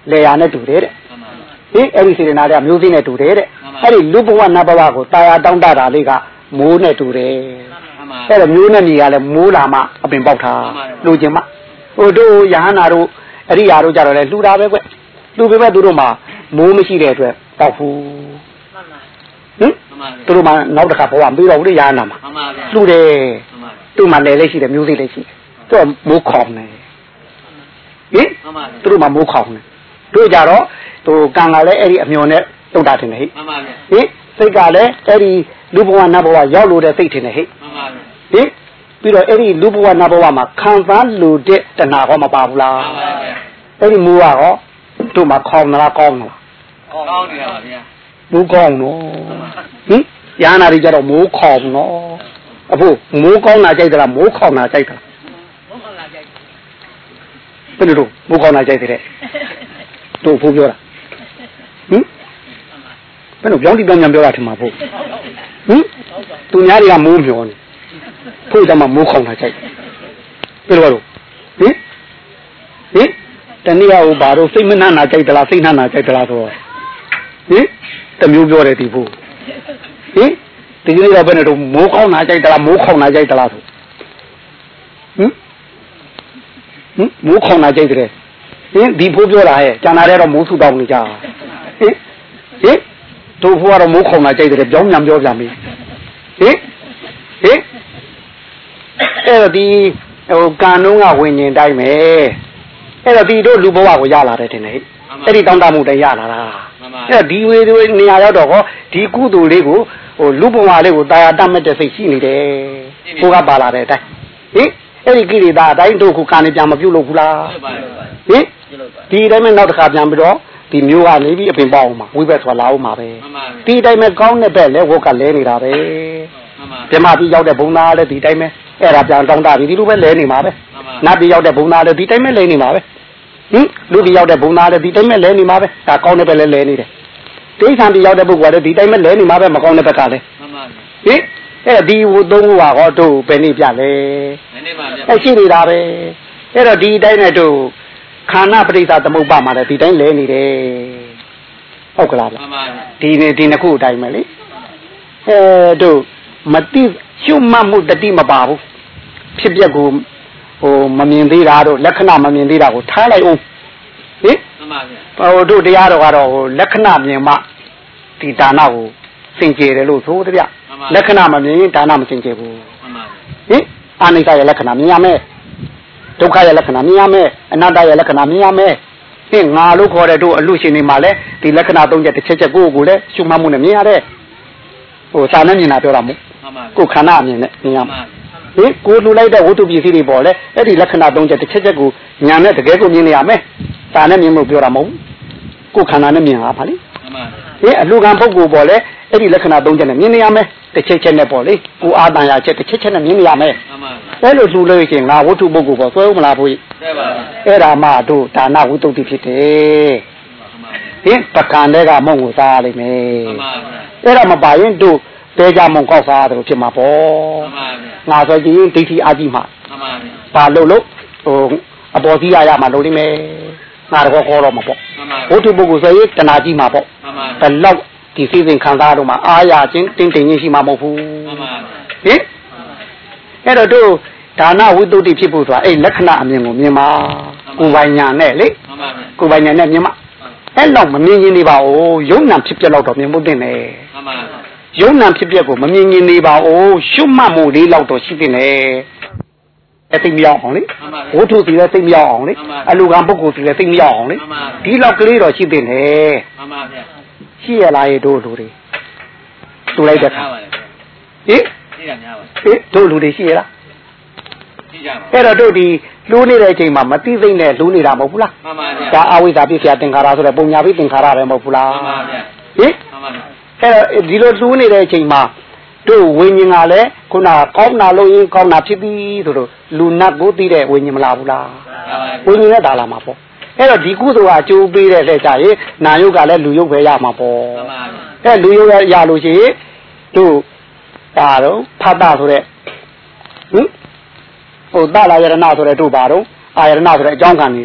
လေယာနဲ့တူတယ်တဲ့ဟင်အဲ့ဒီစေတနာတွေကမျိုးစိနဲ့တူတယ်တဲ့အဲ့ဒီလူဘဝနတ်ဘဝကိုတာယာတောင်းတတာလေးကမိုးနဲ့တူတယ်အဲ့တော့မျိုးနဲ့မြေကလည်းမိုးလာမှအပင်ပေါက်တာလူချင်းမှဟိုတို့ယဟန္တာတို့အရိယာတို့ကြတော့လေလှူတာပဲကွလှူပေမဲ့သူတို့မှာမိုးမရှိတဲ့အတွက်ပေါက်ဘူးဟင်သူတို့မှနောက်တစ်ခါဘဝမပြီးတော့ဘူးလေယဟန္တာမှာလှူတယ်သူ့မှာလည်းလည်းရှိတယ်မျိုးစိလည်းရှိတယ်သူကမိုးခေါင်တယ်ဟင်သူတို့မှမိုးခေါင်တယ်တို့ကြတော့ဟိုကံကလည်းအဲ့ဒီအမျော်နဲ့တုတ်တာတင်တယ်ဟိဟင်စိတ်ကလည်းအဲ့ဒီလူဘဝနတ်ဘဝရောက်လို့တဲ့စိတ်ထင်တယ်ဟိဟင်ပြီးတော့အဲ့ဒီလူဘဝနတ်ဘဝမှာခံစားလို့တဲ့တဏှာဟောမပါဘူးလားအဲ့ဒီမူကဟောတို့မှာခေါင်းလားကောင်းလားကောင်းတယ်ပါဗျာမူကောင်းနော်ဟင်ယာနာတွေကြတော့မိုးခေါင်နော်အဖို့မိုးကောင်းတာကြိုက်သလားမိုးခေါင်တာကြိုက်သလားမိုးခေါင်တာကြိုက်ဘယ်လိုတို့မိုးခေါင်တာကြိုက်တဲ့တို့ဖို့ပြောတာဟင်ဘယ်လိုပြောင်းတိပြောင်းပြန်ပြောတာထင်မှာဖို့ဟင်သူများတွေကမိုးမျောနေဖို့ကြမှာမိုးခေါင်တာကြိုက်ဘယ်လိုလို့ဟင်ဟင်တနည်းအားဘာလို့စိတ်မနှံ့နာကြိုက်သလားစိတ်နှံ့နာကြိုက်သလားဆိုတော့ဟင်တမျိုးပြောတယ်ဒီဖို့ဟင်ဒီကနေ့တော့ဘယ်နဲ့တော့မိုးခေါင်နာကြိုက်သလားမိုးခေါင်နာကြိုက်သလားဆိုဟင်ဟင်မိုးခေါင်နာကြိုက်တယ်ဟင်ဒီဖို့ပြောတာဟဲ့ကျန်တာတော့မိုးဆူတောင်းနေကြဟင်ဟင်တို့ဖို့ကတော့မိုးခေါင်နာကြိုက်တယ်ပြောင်းပြန်ပြောပြန်ပြီဟင်ဟင်အဲ့တော့ဒီဟိုကံလုံးကဝิญဉ်တိုင်းပဲအဲ့တော့ဒီတို့လူဘဝကိုရလာတယ်ထင်တယ်အဲ့ဒီတောင်းတမှုတိုင်းရလာတာအဲ့တော့ဒီဝေတွေနေရာရောက်တော့ဟောဒီကုသိုလ်လေးကိုဟိုလူဘဝလေးကိုတာယာတတ်မဲ့တဲ့စိတ်ရှိနေတယ်ကိုကပါလာတဲ့အတိုင်းဟင်အဲ့ဒီကိလေသာအတိုင်းတို့ကကံနေပြန်မပြုတ်လို့ဘူးလားဟင်ဒီတိုင်းမဲ့နောက်တစ်ခါပြန်ပြီးတော့ဒီမျိုးကနေပြီးအပင်ပေါအောင်မှာဝိဘက်ဆိုတာလာအောင်မှာပဲဒီတိုင်းမဲ့ကောင်းတဲ့ဘက်လဲဝတ်ကလဲနေတာပဲပြမပြီးရောက်တဲ့ဘုံသားလည်းဒီတိုင်းပဲအဲ့ဒါပြန်တောင်းတပြီးဒီလိုပဲလဲနေမှာပဲနတ်ပြီးရောက်တဲ့ဘုံသားလည်းဒီတိုင်းပဲလဲနေမှာပဲဟင်လူပြီးရောက်တဲ့ဘုံသားလည်းဒီတိုင်းပဲလဲနေမှာပဲဒါကောင်းတဲ့ဘက်လဲလဲနေတယ်တိဋ္ဌာန်ပြီးရောက်တဲ့ပုဂ္ဂိုလ်ကလည်းဒီတိုင်းပဲလဲနေမှာပဲမကောင်းတဲ့ဘက်ကလည်းဟင်အဲ့ဒီဟိုသုံးခုဟာဟောတို့ပဲနေပြလဲအဲ့ရှိနေတာပဲအဲ့တော့ဒီတိုင်းနဲ့တို့ခန္ဓာပရိစ္ဆာသမုပ္ပါမှာလည်းဒီတိုင်းလဲနေတယ်ဟုတ်ကလားဗျဒီနေဒီနှစ်ခုအတိုင်းပဲလေအဲတို့မတိရှုမှတ်မှုတတိမပါဘူးဖြစ်ပျက်ကိုဟိုမမြင်သေးတာတို့လက္ခဏာမမြင်သေးတာကိုထားလိုက်အောင်ဟင်မှန်ပါဗျဟိုတို့တရားတော်ကတော့ဟိုလက္ခဏာမြင်မှဒီဒါနကိုစင်ကြယ်တယ်လို့ဆိုတဗျလက္ခဏာမမြင်ရင်ဒါနမစင်ကြယ်ဘူးမှန်ပါဟင်အာနိစ္စရဲ့လက္ခဏာမြင်ရမယ်ဒုက္ခရဲ့လက္ခဏာမြင်ရမယ်အနတ္တရဲ့လက္ခဏာမြင်ရမယ်ဟင်ငါလို့ခေါ်တဲ့တို့အလူရှင်တွေမှာလည်းဒီလက္ခဏာသုံးချက်တစ်ချက်ချက်ကိုယ့်ကိုယ်လည်းရှုမှတ်မှုနဲ့မြင်ရတယ်ဟိုစာနဲ့မြင်တာပြောတာမဟုတ်ကိုယ်ခန္ဓာအမြင်နဲ့မြင်ရမှာဟင်ကိုယ်လူလိုက်တဲ့ဝတ္ထုပစ္စည်းတွေပေါ်လဲအဲ့ဒီလက္ခဏာသုံးချက်တစ်ချက်ချက်ကိုညာနဲ့တကယ်ကိုမြင်နေရမယ်စာနဲ့မြင်လို့ပြောတာမဟုတ်ကိုယ်ခန္ဓာနဲ့မြင်တာပါလေဟင်အလူကံပုဂ္ဂိုလ်ပေါ်လဲအဲ့ဒီလက္ခဏာသုံးချက်နဲ့မြင်နေရမယ်တစ်ချက်ချက်နဲ့ပေါ်လေကိုအာတန်ရချက်တစ်ချက်ချက်နဲ့မြင်နေရမယ်အဲ့လိုလူလို့ရှိရင်ငါဝတ္ထုပုဂ္ဂိုလ်ပေါ်ဆွဲဦးမလားဘုရားအဲ့ဒါမှတို့ဒါနဝိတုဒ္ဓိဖြစ်တယ်ဟင်ပကံတဲ့ကမုံကိုစားလိမ့်မယ်အဲ့ဒါမပါရင်တို့တဲကြမုံကောက်စားတယ်လို့ဖြစ်မှာပေါ့ငါဆိုကြည့်ဒိဋ္ဌိအာကြီးမှာဘာလို့လို့ဟိုအပေါ်စီးရရမှာလို့လိမ့်မယ်ငါတော့ခေါ်တော့မှာပေါ့ဝတ္ထုပုဂ္ဂိုလ်ဆိုရင်တဏှာကြီးမှာပေါ့ဘယ်လောက်ဒီစိစဉ်ခံစားတော့မှာအာရချင်းတင်းတင်းချင်းရှိမှာမဟုတ်ဘူးဟင်အဲ့တော့တို့ဒါနဝိတုဒ္ဓိဖြစ်ဖို့ဆိုတာအဲ့လက္ခဏာအမြင်ကိုမြင်ပါကိုယ်ပိုင်ညာနဲ့လေကိုယ်ပိုင်ညာနဲ့မြင်ပါအဲ့တော့မမြင်ရင်နေပါဦးယုံနာဖြစ်ပြက်တော့တော့မြင်ဖို့တင်တယ်ယုံနာဖြစ်ပြက်ကိုမမြင်ရင်နေပါဦးရှုမှတ်မှုလေးတော့တော့ရှိတင်တယ်အဲ့သိမရောက်အောင်လေဝတ္ထုစီလည်းသိမရောက်အောင်လေအလူကံပုဂ္ဂိုလ်စီလည်းသိမရောက်အောင်လေဒီလောက်ကလေးတော့ရှိတင်တယ်မှန်ပါဗျာရှိရလားရေတို့လူတွေတူလိုက်တဲ့ခါဟင်ရှိတာများပါဟင်တို့လူတွေရှိရလားရှိကြပါအဲ့တော့တို့ဒီလူနေတဲ့အချိန်မှာမသိသိနဲ့လူနေတာမဟုတ်ဘူးလားမှန်ပါဗျာဒါအဝိဇ္ဇာပြည့်စရာသင်္ခါရဆိုတဲ့ပုံညာပိသင်္ခါရပဲမဟုတ်ဘူးလားမှန်ပါဗျာဟင်မှန်ပါဗျာအဲ့တော့ဒီလိုလူနေတဲ့အချိန်မှာတို့ဝိညာဉ်ကလည်းခုနကောင်းတာလို့ရင်ကောင်းတာဖြစ်ပြီဆိုတော့လူနတ်ကိုသိတဲ့ဝိညာဉ်မလားဘူးလားဝိညာဉ်နဲ့ဒါလာမှာပေါ့အဲ့တော့ဒီကုသိုလ်ကအကျိုးပေးတဲ့လက်ကြရင်နာယုတ်ကလည်းလူယုတ်ပဲရမှာပေါ့အဲ့လူယုတ်ရလို့ရှိရင်တို့ဒါတော့ဖတ်တာဆိုတဲ့ဟင်ဟိုတလာယရဏဆိုတဲ့တို့ပါတော့အာယရဏဆိုတဲ့အကြောင်းခံနေလေ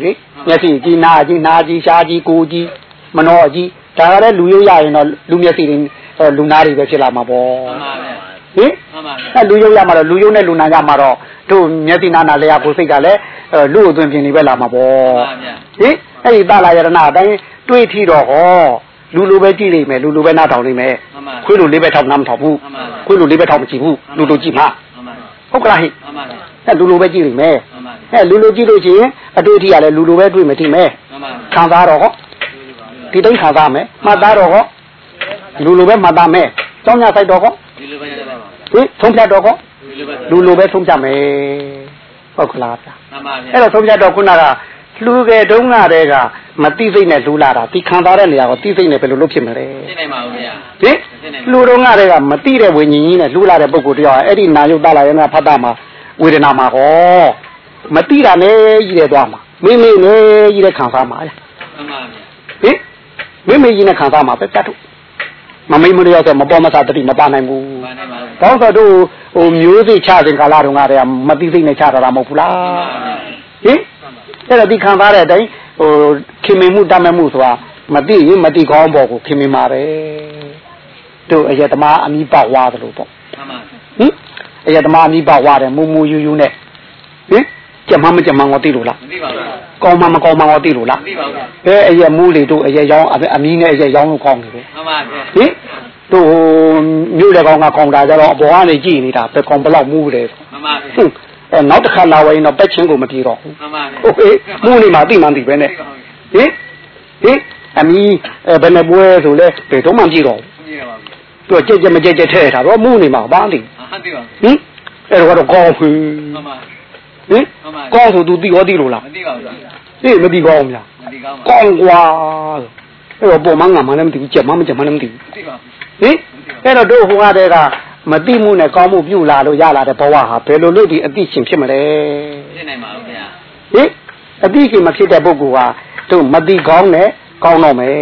မျက်စိကြီးနာကြီးနာကြီးရှားကြီးကိုကြီးမနှောကြီးဒါကလည်းလူရုပ်ရရင်တော့လူမျက်စိတွေလူနာတွေပဲဖြစ်လာမှာပေါ့ဟင်အဲလူရုပ်ရမှာတော့လူရုပ်နဲ့လူနာရမှာတော့တို့မျက်စိနာနာလျာကိုစိတ်ကလည်းလူ့အသွင်ပြင်နေပဲလာမှာပေါ့ဟင်အဲ့ဒီသလာယရဏအတိုင်းတွေးထီတော့ဟောလူလိုပဲကြည့်လိမ့်မယ်လူလိုပဲနားထောင်လိမ့်မယ်ခွေးလိုလေးပဲထောက်နားမထောက်ဘူးခွေးလိုလေးပဲထောက်မကြည့်ဘူးလူလိုကြည့်မှာဟုတ်ကလားဟိအဲလူလိုပဲကြည့်လိမ့်မယ်အဲလူလိုကြည့်လို့ရှိရင်အတွေ့အထိရလဲလူလိုပဲတွေ့မယ်ထင်မယ်ခံစားတော့ဟောဒီတိုင်းခံစားမယ်မှတ်သားတော့ဟောလူလိုပဲမှတ်သားမယ်ကြောင်းညဆိုင်တော့ဟောဟင်သုံးဖြတ်တော့ဟောလူလိုပဲသုံးဖြတ်မယ်ဟုတ်ကလားဗျာအဲ့တော့သုံးဖြတ်တော့ခုနကလူကတုံးကတည်းကမတိစိတ်နဲ့လူလာတာဒီခံစားတဲ့နေရာကိုတိစိတ်နဲ့ဘယ်လိုလုပ်ဖြစ်မလဲသိနိုင်ပါဘူးဗျာဟင်လူတုံးကတည်းကမတိတဲ့ဝိညာဉ်ကြီးနဲ့လူလာတဲ့ပုဂ္ဂိုလ်တယောက်အဲ့ဒီနာယုတ်တလာရဏဖတ်တာမှာဝေဒနာမှာဟောမတိတာနဲ့ကြီးတဲ့သွားမှာမိမိနဲ့ကြီးတဲ့ခံစားမှာလေမှန်ပါဗျာဟင်မိမိကြီးနဲ့ခံစားမှာပဲတတ်ထုတ်မမိမလျောက်ဆိုမပေါ်မစားတတိမပါနိုင်ဘူးမှန်ပါပါဘောင်းဆိုတို့ဟိုမျိုးစိချစဉ်ကာလတုန်းကတည်းကမတိစိတ်နဲ့ချတာမဟုတ်ဘူးလားဟင်အဲ့တော့ဒီခံစားတဲ့အတိုင်းဟိုခင်မင်မှုတတ်မဲ့မှုဆိုတာမတိရင်မတိကောင်းပေါ်ကိုခင်မင်ပါပဲတို့အယတမအမိပဝါသလိုပေါ့မှန်ပါဟင်အယတမအမိပဝါတယ်မူမူယူယူနဲ့ဟင်ကြက်မမကြက်မငေါသိလို့လားမသိပါဘူးကောင်းမမကောင်းမငေါသိလို့လားမသိပါဘူးအဲအယမူးလေတို့အယရောင်းအမီးနဲ့အယရောင်းလို့ကောင်းတယ်ပဲမှန်ပါဗျဟင်တို့မြို့လေကောင်ကကောင်းတာကြတော့အပေါ်ကနေကြည့်နေတာပဲကောင်းဘလောက်မူးတယ်မှန်ပါဟင်အဲနောက်တစ်ခါလာဝင်တော့ပက်ချင်းကိုမပြေတော့ဘူးမှန်ပါဟုတ်ကဲ့မူးနေမှာသိမှန်သိပဲနဲ့ဟင်ဟင်အမီးဘယ်နဲ့ပွဲဆိုလဲဘယ်တော့မှမကြည့်တော့ဘူးသူကြက်ကြက်မကြက်ကြက်ထဲထားတော့မူးနေမှာဘာသိဟုတ်သိပါဟင်အဲ့တော့ကောင်းပြီမှန်ပါဟင်ကောင်းဆိုသူသိရောသိလို့လားမသိပါဘူးဟေးမသိကောင်းဗျာမသိကောင်းပါကောင်းကွာအဲ့တော့ပေါ်မငါမှလည်းမသိဘူးကြက်မှမကြက်မှလည်းမသိဘူးသိပါဟင်အဲ့တော့တို့ဟိုကတည်းကမသိမှုနဲ့ကောင်းမှုပြုလာလို့ရလာတဲ့ဘဝဟာဘယ်လိုလို့ဒီအသိရှင်ဖြစ်မလဲဖြစ်နိုင်ပါဘူးဗျာဟင်အသိရှင်မဖြစ်တဲ့ပုဂ္ဂိုလ်ဟာတို့မသိကောင်းနဲ့ကောင်းတော့မယ်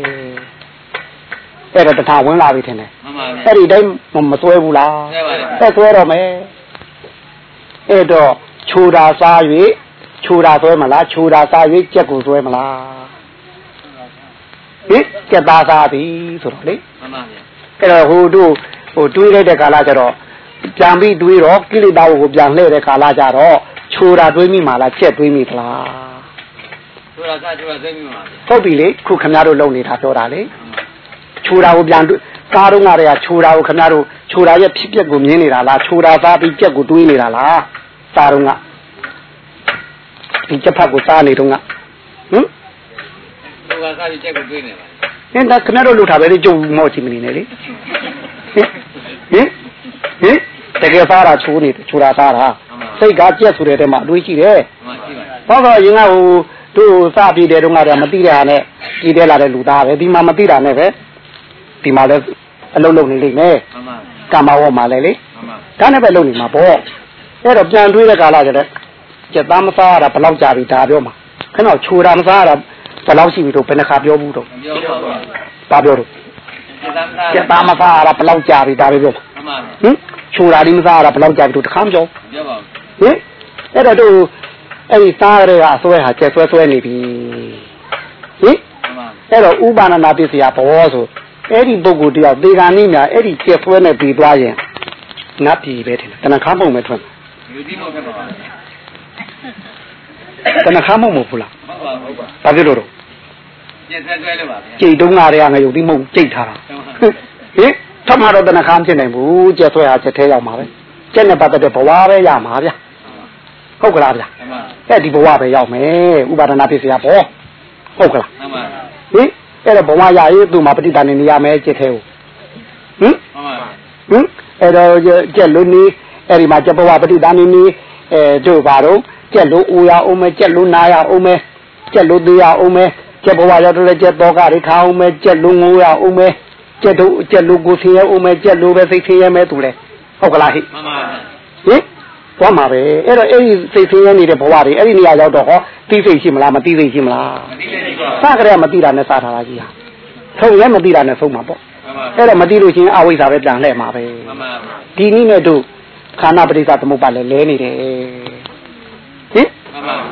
အဲ့တော့တထာဝင်လာပြီထင်တယ်မှန်ပါဗျာအဲ့ဒီတိုင်းမစွဲဘူးလားစွဲပါတယ်အဲ့စွဲတော့မယ်အဲ့တော့ခြူတာစား၍ခြူတာဆွဲမလားခြူတာစား၍ကြက်ကိုဆွဲမလားဟင်ကြက်သားစားပြီဆိုတော့လေမှန်ပါဗျာအဲ့တော့ဟိုတို့ဟိုတွေးလိုက်တဲ့ကာလကျတော့ပြန်ပြီးတွေးတော့ကိလေသာကိုပြန်လှည့်တဲ့ကာလကျတော့ခြူတာတွေးမိမှာလားကြက်တွေးမိသလားခြူတာစားခြူတာဆွဲမိမှာဗျာဟုတ်ပြီလေခုခင်ဗျားတို့လုံနေတာပြောတာလေခြူတာကိုပြန်စားတော့ငါတွေကခြူတာကိုခင်ဗျားတို့ခြူတာရဲ့ဖြစ်ပျက်ကိုမြင်နေတာလားခြူတာစားပြီးကြက်ကိုတွေးနေတာလားစားတော့ငါဒီချက်ဖတ်ကိုစားနေတော့ငါဟင်ဘုရားစားပြီးချက်ကိုတွေးနေပါဟင်ဒါခင်ဗျားတို့လှုပ်ထားပဲလေကြုံမော့ချင်မနေနဲ့လေဟင်ဟင်ဟင်တကယ်စားတာချိုးနေချိုးတာစားတာစိတ်ကကြက်ဆိုတဲ့တဲမှာအတွေးရှိတယ်ဘာလို့ရင်ကဟိုတို့စားပြီးတဲ့တုန်းကတော့မသိတဲ့ဟာနဲ့ကြီးတဲ့လာတဲ့လူသားပဲဒီမှာမသိတာနဲ့ပဲဒီမှာလည်းအလုံးလုံးနေလိမ့်မယ်ကမ္မဝတ်မှာလည်းလေဒါနဲ့ပဲလုံနေမှာပေါ့အဲ့တော့ပြန်တွေးတဲ့ကာလကျတဲ့ကျက်သားမစားရတာဘယ်လောက်ကြာပြီဒါပြောမှာခဏချိုးတာမစားရတာဘယ်လောက်ရှိပြီတော့ဘယ်နှခါပြောဘူးတော့ဘာပြောတော့ကျက်သားမစားရတာဘယ်လောက်ကြာပြီဒါပဲပြောဟင်ချိုးတာဒီမစားရတာဘယ်လောက်ကြာပြီတော့တခါမပြောပြောပါဘူးဟင်အဲ့တော့တို့အဲ့ဒီစားရတဲ့အစွဲဟာကျက်ဆွဲဆွဲနေပြီဟင်အဲ့တော့ဥပါဏနာပစ္စယဘောဆိုအဲ့ဒီပုဂ္ဂိုလ်တယောက်ဒေဂာနိညာအဲ့ဒီကျက်ဆွဲနဲ့ပြီးသွားရင်ငါပြည်ပဲထင်တယ်တဏ္ဍခါမုံပဲထွက်လူတိမုံဖြစ်ပါပါတဏ္ဍခါမုံမဟုတ်လားဟုတ်ပါဘူးဘာဖြစ်လို့တော့ကျက်ဆွဲဆွဲလို့ပါဗျာကြိတ်တုံးကားတွေကငါယုတ်တိမုံကြိတ်ထားတာဟင်ထပ်မှာတော့တဏ္ဍခါမဖြစ်နိုင်ဘူးကျက်ဆွဲဟာကျက်ထဲရောက်မှာပဲကျက်နဲ့ပတ်သက်တဲ့ဘဝပဲရမှာဗျာဟုတ်ကလားဗျာအဲ့ဒီဘဝပဲရောက်မယ်ဥပါဒနာပစ္စယဘောဟုတ်ကလားမှန်ပါဟင်အဲ့တော့ဘဝရရေးသူ့မှာပဋိသန္ဓေနေရမယ်ကျက်ထဲကိုဟင်မှန်ပါဟင်အဲ့တော့ကျက်လို့နေအဲ့ဒီမှာကျက်ဘဝပဋိသန္ဓေနေအဲတို့ဘာတော့ကျက်လို့ဦးရအောင်မဲကျက်လို့နာရအောင်မဲကျက်လို့သေးရအောင်မဲကျက်ဘဝရောက်တော့ကျက်တော့ကတွေခါအောင်မဲကျက်လို့ငိုရအောင်မဲကျက်တို့ကျက်လို့ကိုဆင်းရအောင်မဲကျက်လို့ပဲစိတ်ဆင်းရမဲသူလဲဟုတ်ကလားဟိမှန်ပါဟင်သွားမှာပဲအဲ့တော့အဲ့ဒီစိတ်ဆင်းရဲနေတဲ့ဘဝတွေအဲ့ဒီနေရာရောက်တော့ဟောသိစိတ်ရှိမလားမသိစိတ်ရှိမလားမသိစိတ်ရှိပါဘူးစကြရမသိတာနဲ့စထားတာကြီးဟာဆုံးလည်းမသိတာနဲ့ဆုံးမှာပေါ့အဲ့တော့မသိလို့ချင်းအဝိဇ္ဇာပဲပြန်လှည့်မှာပဲမှန်ပါဒီနည်းနဲ့တို့ခန္ဓာပရိစ္ဆသမုပ္ပါလည်းလဲနေတယ်ဟင်မှန်ပါ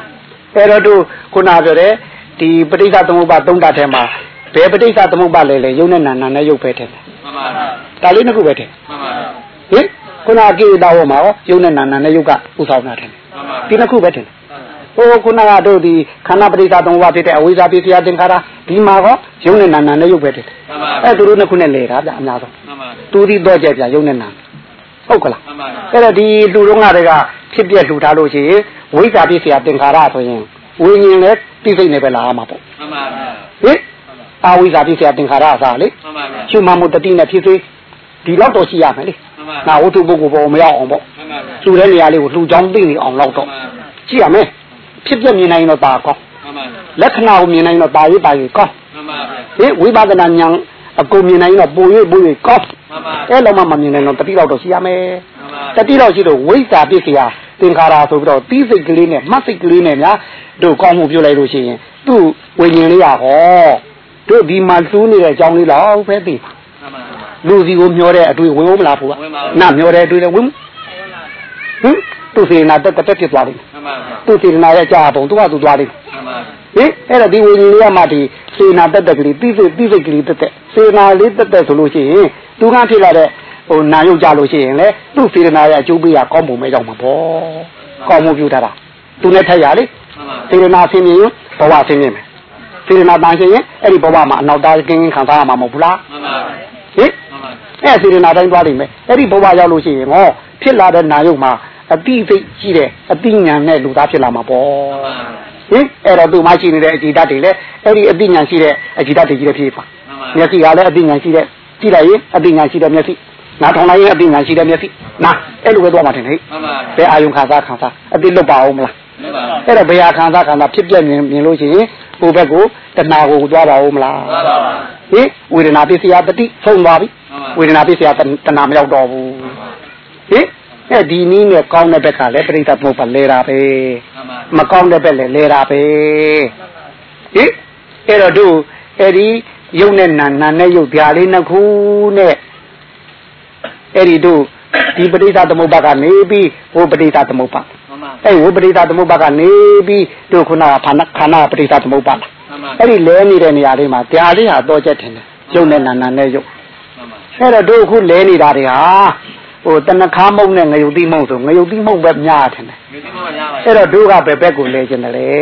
အဲ့တော့သူခုနပြောတယ်ဒီပဋိစ္စသမုပ္ပါသုံးဓာတ်ထဲမှာဘယ်ပဋိစ္စသမုပ္ပါလဲလေယုံနဲ့နာနာနဲ့ယုတ်ပဲထင်တယ်မှန်ပါဗျာဒါလေးနှစ်ခုပဲထင်မှန်ပါဗျာဟင်ခုနကိတာဝမှာရောယုံနဲ့နာနာနဲ့ယုတ်ကဥဆောင်တာထင်တယ်မှန်ပါဒီနှစ်ခုပဲထင်တယ်ဟိုခုနကတို့ဒီခန္ဓာပဋိစ္စသမုပ္ပါဖြစ်တဲ့အဝိဇ္ဇာပိစိယသင်္ခါရဒီမှာရောယုံနဲ့နာနာနဲ့ယုတ်ပဲထင်တယ်မှန်ပါအဲ့သူတို့နှစ်ခုနဲ့လေတာဗျာအများဆုံးမှန်ပါသူဒီတော့ကြပြယုံနဲ့နာဟုတ်ကလားမှန်ပါအဲ့တော့ဒီလူတော်ငါတွေကဖြစ်ပြလှူထားလို့ရှိရင်ဝိဇ္ဇာပိစိယသင်္ခါရဆိုရင်ဝိညာဉ်လည်းသိစိတ်နဲ့ပဲလာမှာပေါ့မှန်ပါဗျာဟင်အာဝိဇ္ဇာပိစိယသင်္ခါရအစားလေမှန်ပါဗျာရှင်မမှုတတိနဲ့ဖြစ်စေဒီလောက်တော့ရှိရမယ်လေမှန်ပါငါဝတ္ထုပုဂ္ဂိုလ်ပေါ်မရောက်အောင်ပေါ့မှန်ပါဗျာသူ့တဲ့နေရာလေးကိုလှူချောင်းသိနေအောင်လောက်တော့ကြည့်ရမယ်ဖြစ်ပြမြင်နိုင်တော့ပါကောင်းမှန်ပါလက္ခဏာကိုမြင်နိုင်တော့ပါရေးပါရေးကောင်းမှန်ပါဗျာဟင်ဝိပဿနာဉာဏ်အကုန်မြင်နိုင်တော့ပိုရေးပိုရေးကောင်းမှန်ပါအဲ့လိုမှမမြင်နိုင်တော့တတိလောက်တော့ရှိရမယ်မှန်ပါတတိလောက်ရှိတော့ဝိဇ္ဇာပိစိယသင်္ခါရဆိုပြီးတော့တီးစိတ်ကလေးနဲ့မှတ်စိတ်ကလေးနဲ့များတို့ကောင်းမှုပြုလိုက်လို့ရှိရင်သူ့ဝိညာဉ်လေးရဟောတို့ဒီမှာလှူးနေတဲ့အကြောင်းလေးတော့ပဲသိပါလူစီကိုမျောတဲ့အတွေ့ဝင်မလားဖို့ကနာမျောတဲ့အတွေ့လည်းဝင်ဟင်သူစေနာတက်တက်ဖြစ်သွားတယ်သူစေနာရဲ့ကြာပုံသူကသူသွားတယ်ဟင်အဲ့ဒါဒီဝိညာဉ်လေးကမှဒီစေနာတက်တက်ကလေးပြီးစိတ်ပြီးစိတ်ကလေးတက်တက်စေနာလေးတက်တက်ဆိုလို့ရှိရင်သူကဖြစ်လာတဲ့ဟိုနာရုပ်ကြလို့ရှိရင်လေသူစေနာရဲ့အကျိုးပေးရကောင်းပုံမဲကြောင့်မှာပေါ့ကောင်းမှုပြုထားတာသူနဲ့ထက်ရလေစေနာဆင်းရင်ဘဝဆင်းရင်မယ်စေနာတန်ရှင်ရင်အဲ့ဒီဘဝမှာအနောက်သားကင်းကင်းခံစားရမှာမဟုတ်ဘူးလားမှန်ပါဟင်အဲ့စေနာတိုင်းသွားလိမ့်မယ်အဲ့ဒီဘဝရောက်လို့ရှိရင်ဟောဖြစ်လာတဲ့နာရုပ်မှာအတိစိတ်ရှိတဲ့အတိညာနဲ့လူသားဖြစ်လာမှာပေါ့ဟင်အဲ့တော့သူမှရှိနေတဲ့အကြည်ဓာတ်တွေလည်းအဲ့ဒီအတိညာရှိတဲ့အကြည်ဓာတ်တွေကြီးတဲ့ဖြစ်ပါမျက်စိကလည်းအတိညာရှိတဲ့ကြည့်လိုက်ရင်အတိညာရှိတဲ့မျက်စိနားထောင်လိုက်ရင်အတိညာရှိတဲ့မျက်စိနားအဲ့လိုပဲသွားမှတင်ဟဲ့ဘယ်အာယုံခံစားခံစားအတိလွတ်ပါအောင်မလားအဲ့တော့ဘယ်ဟာခံစားခံစားဖြစ်ပြမြင်မြင်လို့ရှိရင်ဟိုဘက်ကိုတဏှာကိုသွားပါဦးမလားဟင်ဝေဒနာပိစိယတတိဆုံးသွားပြီဝေဒနာပိစိယတဏှာမရောက်တော့ဘူးဟင်အဲ့ဒီနည်းနဲ့ကောင်းတဲ့ဘက်ကလည်းပရိသတ်မှုပါလဲတာပဲမကောင်းတဲ့ဘက်လည်းလဲတာပဲဟင်အဲ့တော့တို့အဲ့ဒီယုံနဲ့နာနာနဲ့ယုတ်ပြားလေးနှစ်ခုနဲ့အဲ့ဒီတို့ဒီပရိသတ်သမုပ္ပါကနေပြီးဟိုပရိသတ်သမုပ္ပါအဲ့ဟိုပရိသတ်သမုပ္ပါကနေပြီးတို့ခုနကခန္ဓာခန္ဓာပရိသတ်သမုပ္ပါအဲ့ဒီလဲနေတဲ့နေရာလေးမှာတရားလေးဟာတော့ချက်တယ်ယုံနဲ့နာနာနဲ့ယုတ်အဲ့တော့တို့အခုလဲနေတာတွေဟာဟိုတဏခါမုံနဲ့ငရုတ်တိမုံဆိုငရုတ်တိမုံပဲများတယ်အဲ့တော့တို့ကဘယ်ဘက်ကိုလဲခြင်းတယ်လဲ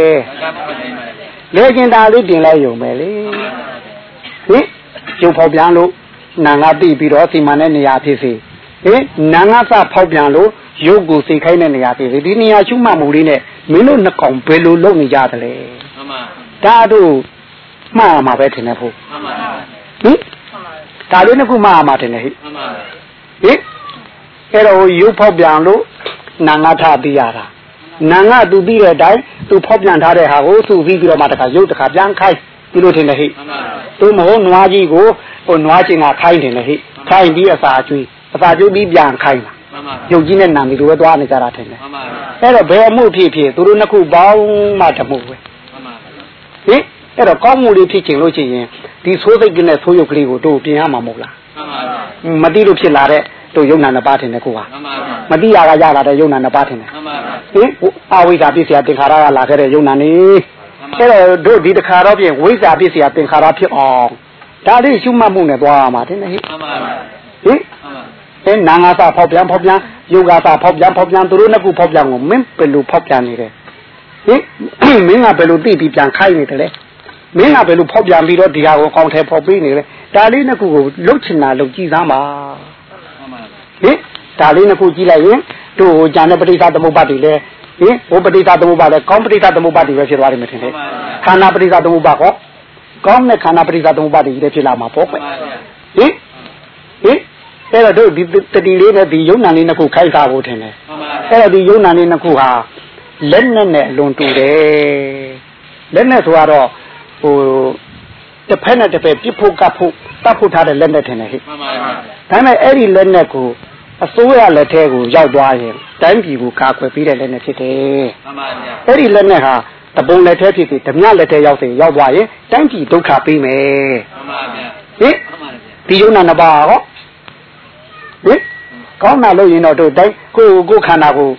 လဲခြင်းတာလေးတင်လိုက်ယုံမယ်လေဟင်ယုံဖောက်ပြန်လို့နာငါတိပြီးတော့စီမံတဲ့နေရာဖြစ်စီဟင်နာငါစဖောက်ပြန်လို့ရုပ်ကိုစိတ်ခိုင်းတဲ့နေရာဖြစ်စီဒီနေရာရှုမှတ်မှုလေးနဲ့မင်းတို့နှစ်ကောင်ဘယ်လိုလုပ်နေကြသလဲမှန်ပါဒါတို့မှားမှာပဲထင်တယ်ဖို့မှန်ပါဟင်ဒါလေးနှစ်ခုမှားမှာထင်တယ်ဟိမှန်ပါဟင်အဲ့တော့ရုပ်ဖောက်ပြန်လို့နာငါထပြီးရတာနာငါသူပြီးတဲ့အတိုင်းသူဖောက်ပြန်ထားတဲ့ဟာကိုသူပြီးပြီးတော့မှတခါရုပ်တခါပြန်ခိုင်းဒီလိုထင်တယ်ဟိမှန်ပါသူမဟုတ်နွားကြီးကိုဟိုနွားချင်းကခိုင်းတယ်လေဟိခိုင်းပြီးအစာကျွေးအစာကျွေးပြီးပြန်ခိုင်းတာမှန်ပါရုပ်ကြီးနဲ့နာမီလိုပဲသွားနေကြတာထင်တယ်မှန်ပါအဲ့တော့ဘယ်အမှုဖြစ်ဖြစ်သူတို့နှစ်ခုပေါင်းမှတမှုပဲမှန်ပါဟင်အဲ့တော့ကောင်းမှုလေးဖြစ်ချင်လို့ရှိရင်ဒီဆိုးစိတ်ကနဲ့ဆိုးရုပ်ကလေးကိုတို့ပြင်ရမှာမဟုတ်လားမှန်ပါမတိလို့ဖြစ်လာတဲ့တို့ယုံနာနှစ်ပါးထင်တယ်ကိုကမှန်ပါမတိရကရလာတဲ့ယုံနာနှစ်ပါးထင်တယ်မှန်ပါဟင်အဝိဇ္ဇာပိစိယသင်္ခါရကလာခဲ့တဲ့ယုံနာနေအဲ့တော့တို့ဒီတခါတော့ပြင်ဝိဇ္ဇာပိစိယသင်္ခါရဖြစ်အောင်ဒါလေးရှုမှတ်မှုနဲ့သွားရမှာတင်ဟိမှန်ပါဟင်အဲနာငါစာဖောက်ပြန်ဖောက်ပြန်ယောဂစာဖောက်ပြန်ဖောက်ပြန်သူတို့နှစ်ခုဖောက်ပြန်ကိုမင်းဘယ်လိုဖောက်ပြန်နေတယ်ဟင်မင်းကဘယ်လိုသိပြီးပြန်ခိုင်းနေတယ်လဲမင်းကဘယ်လိုဖောက်ပြန်ပြီးတော့ဒီဟာကိုကောင်းထဲဖောက်ပြီးနေလဲဒါလေးနှစ်ခုကိုလှုပ်ချင်တာလှုပ်ကြည့်သားပါဟင်ဒါလေးနှစ်ခုကြည့်လိုက်ရင်တို့ဟိုဂျာနဲ့ပဋိသသမုပ္ပါဒ်တွေလဲဟင်ဟိုပဋိသသမုပ္ပါဒ်လဲကောင်းပဋိသသမုပ္ပါဒ်တွေပဲဖြစ်သွားတယ်မထင်နဲ့ခန္ဓာပဋိသသမုပ္ပါဒ်ကောကောင်းတဲ့ခန္ဓာပဋိသသမုပ္ပါဒ်တွေကြီးဖြစ်လာမှာပေါ့ကွဟင်ဟင်အဲ့တော့တို့ဒီတတိလေးနဲ့ဒီယုံနာလေးနှစ်ခုခိုက်စားဖို့ထင်တယ်အဲ့တော့ဒီယုံနာလေးနှစ်ခုဟာလက်နဲ့နဲ့အလွန်တူတယ်လက်နဲ့ဆိုတော့ဟိုတစ်ဖက်နဲ့တစ်ဖက်ပြစ်ဖို့ကပ်ဖို့တတ်ဖို့ထားတဲ့လက်နဲ့ထင်တယ်ဟဲ့မှန်ပါပါဒါပေမဲ့အဲ့ဒီလက်နဲ့ကိုအစိုးရလက်ထဲကိုရောက်သွားရင်တိုင်းပြည်ကိုကာကွယ်ပေးတဲ့လက်နဲ့ဖြစ်တယ်မှန်ပါဗျာအဲ့ဒီလက်နဲ့ဟာတပုံလက်ထဲဖြစ်ပြီးဓမြလက်ထဲရောက်စေရောက်သွားရင်တိုင်းပြည်ဒုက္ခပေးမယ်မှန်ပါဗျာဟင်ဒီယုံနာနှစ်ပါးဟောဟင်ကောင်းတာလို့ရင်တော့တို့တိုင်းကိုကိုခန္ဓာကို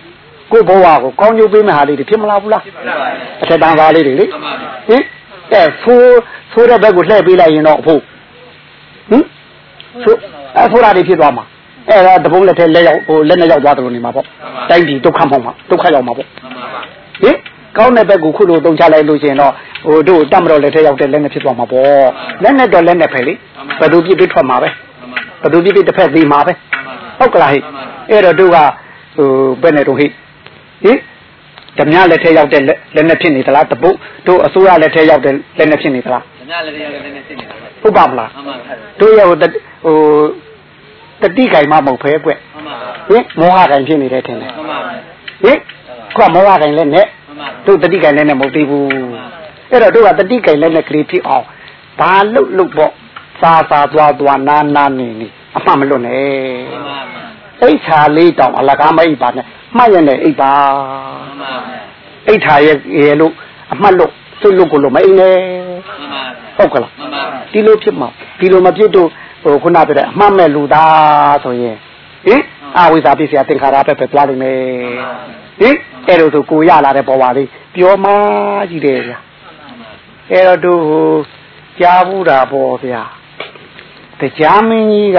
ကိုဘဝကိုကောင်းကျိုးပေးမဲ့ဟာလေးတွေဖြစ်မလားဘူးလားအထက်တန်းသားလေးတွေလေဟင်အဲဖိုးဖိုးတဲ့ဘက်ကိုလှည့်ပေးလိုက်ရင်တော့အဖို့ဟင်ဆိုအဲဖိုးရာတွေဖြစ်သွားမှာအဲ့ဒါတပုံးလက်ထဲလက်ရောက်ဟိုလက်နဲ့ရောက်သွားတယ်လို့နေမှာပေါ့တိုင်းပြည်ဒုက္ခမောက်မှာဒုက္ခရောက်မှာပေါ့ဟင်ကောင်းတဲ့ဘက်ကိုခုလိုတုံချလိုက်လို့ရှိရင်တော့ဟိုတို့တတ်မတော်လက်ထဲရောက်တဲ့လက်နဲ့ဖြစ်သွားမှာပေါ့လက်နဲ့တော့လက်နဲ့ဖယ်လေဘယ်သူပြစ်ပြထွက်မှာပဲဘယ်သူပြစ်ပြတစ်ဖက်သေးမှာပဲဟုတ်ကလားဟိအဲ့တော့တို့ကဟိုဘယ်နဲ့တော့ဟိဟင်ဓမြလက်ထဲရောက်တဲ့လက်နဲ့ဖြစ်နေသလားတပုတ်တို့အစိုးရလက်ထဲရောက်တဲ့လက်နဲ့ဖြစ်နေသလားဓမြလက်ထဲရောက်တဲ့လက်နဲ့ဖြစ်နေတာဟုတ်ပါမလားတို့ရဲ့ဟိုဟိုတတိကင်မမဟုတ်ဖဲကွဟင်မောဟကင်ဖြစ်နေတဲ့ထင်တယ်ဟင်ခွမောဟကင်လက်နဲ့တို့တတိကင်လက်နဲ့မဟုတ်သေးဘူးအဲ့တော့တို့ကတတိကင်လက်နဲ့ကလေးဖြစ်အောင်ဘာလုတ်လုတ်ပေါ့စာစာသွားသွားနာနာနေနေအမှမလွတ်နဲ့အိဋ္ဌာလေးတောင်အလကားမအိပ်ပါနဲ့မှတ်ရနဲ့အိပ်ပါအိဋ္ဌာရဲ့ရဲ့လို့အမှတ်လို့စွတ်လို့ကိုလို့မအိပ်နဲ့ဟုတ်ကလားဒီလိုဖြစ်မှာဒီလိုမဖြစ်တော့ဟိုခုနပြတဲ့အမှတ်မဲ့လူသားဆိုရင်ဟင်အဝိဇ္ဇာပြည့်စရာသင်္ခါရပဲပဲသွားလိမ့်မယ်ဟင်အဲ့လိုဆိုကိုရလာတဲ့ဘဝလေးပြောမှကြည့်တယ်ဗျာအဲ့တော့တို့ဟိုကြားဘူးတာပေါ့ဗျာတရားမင်းကြီးက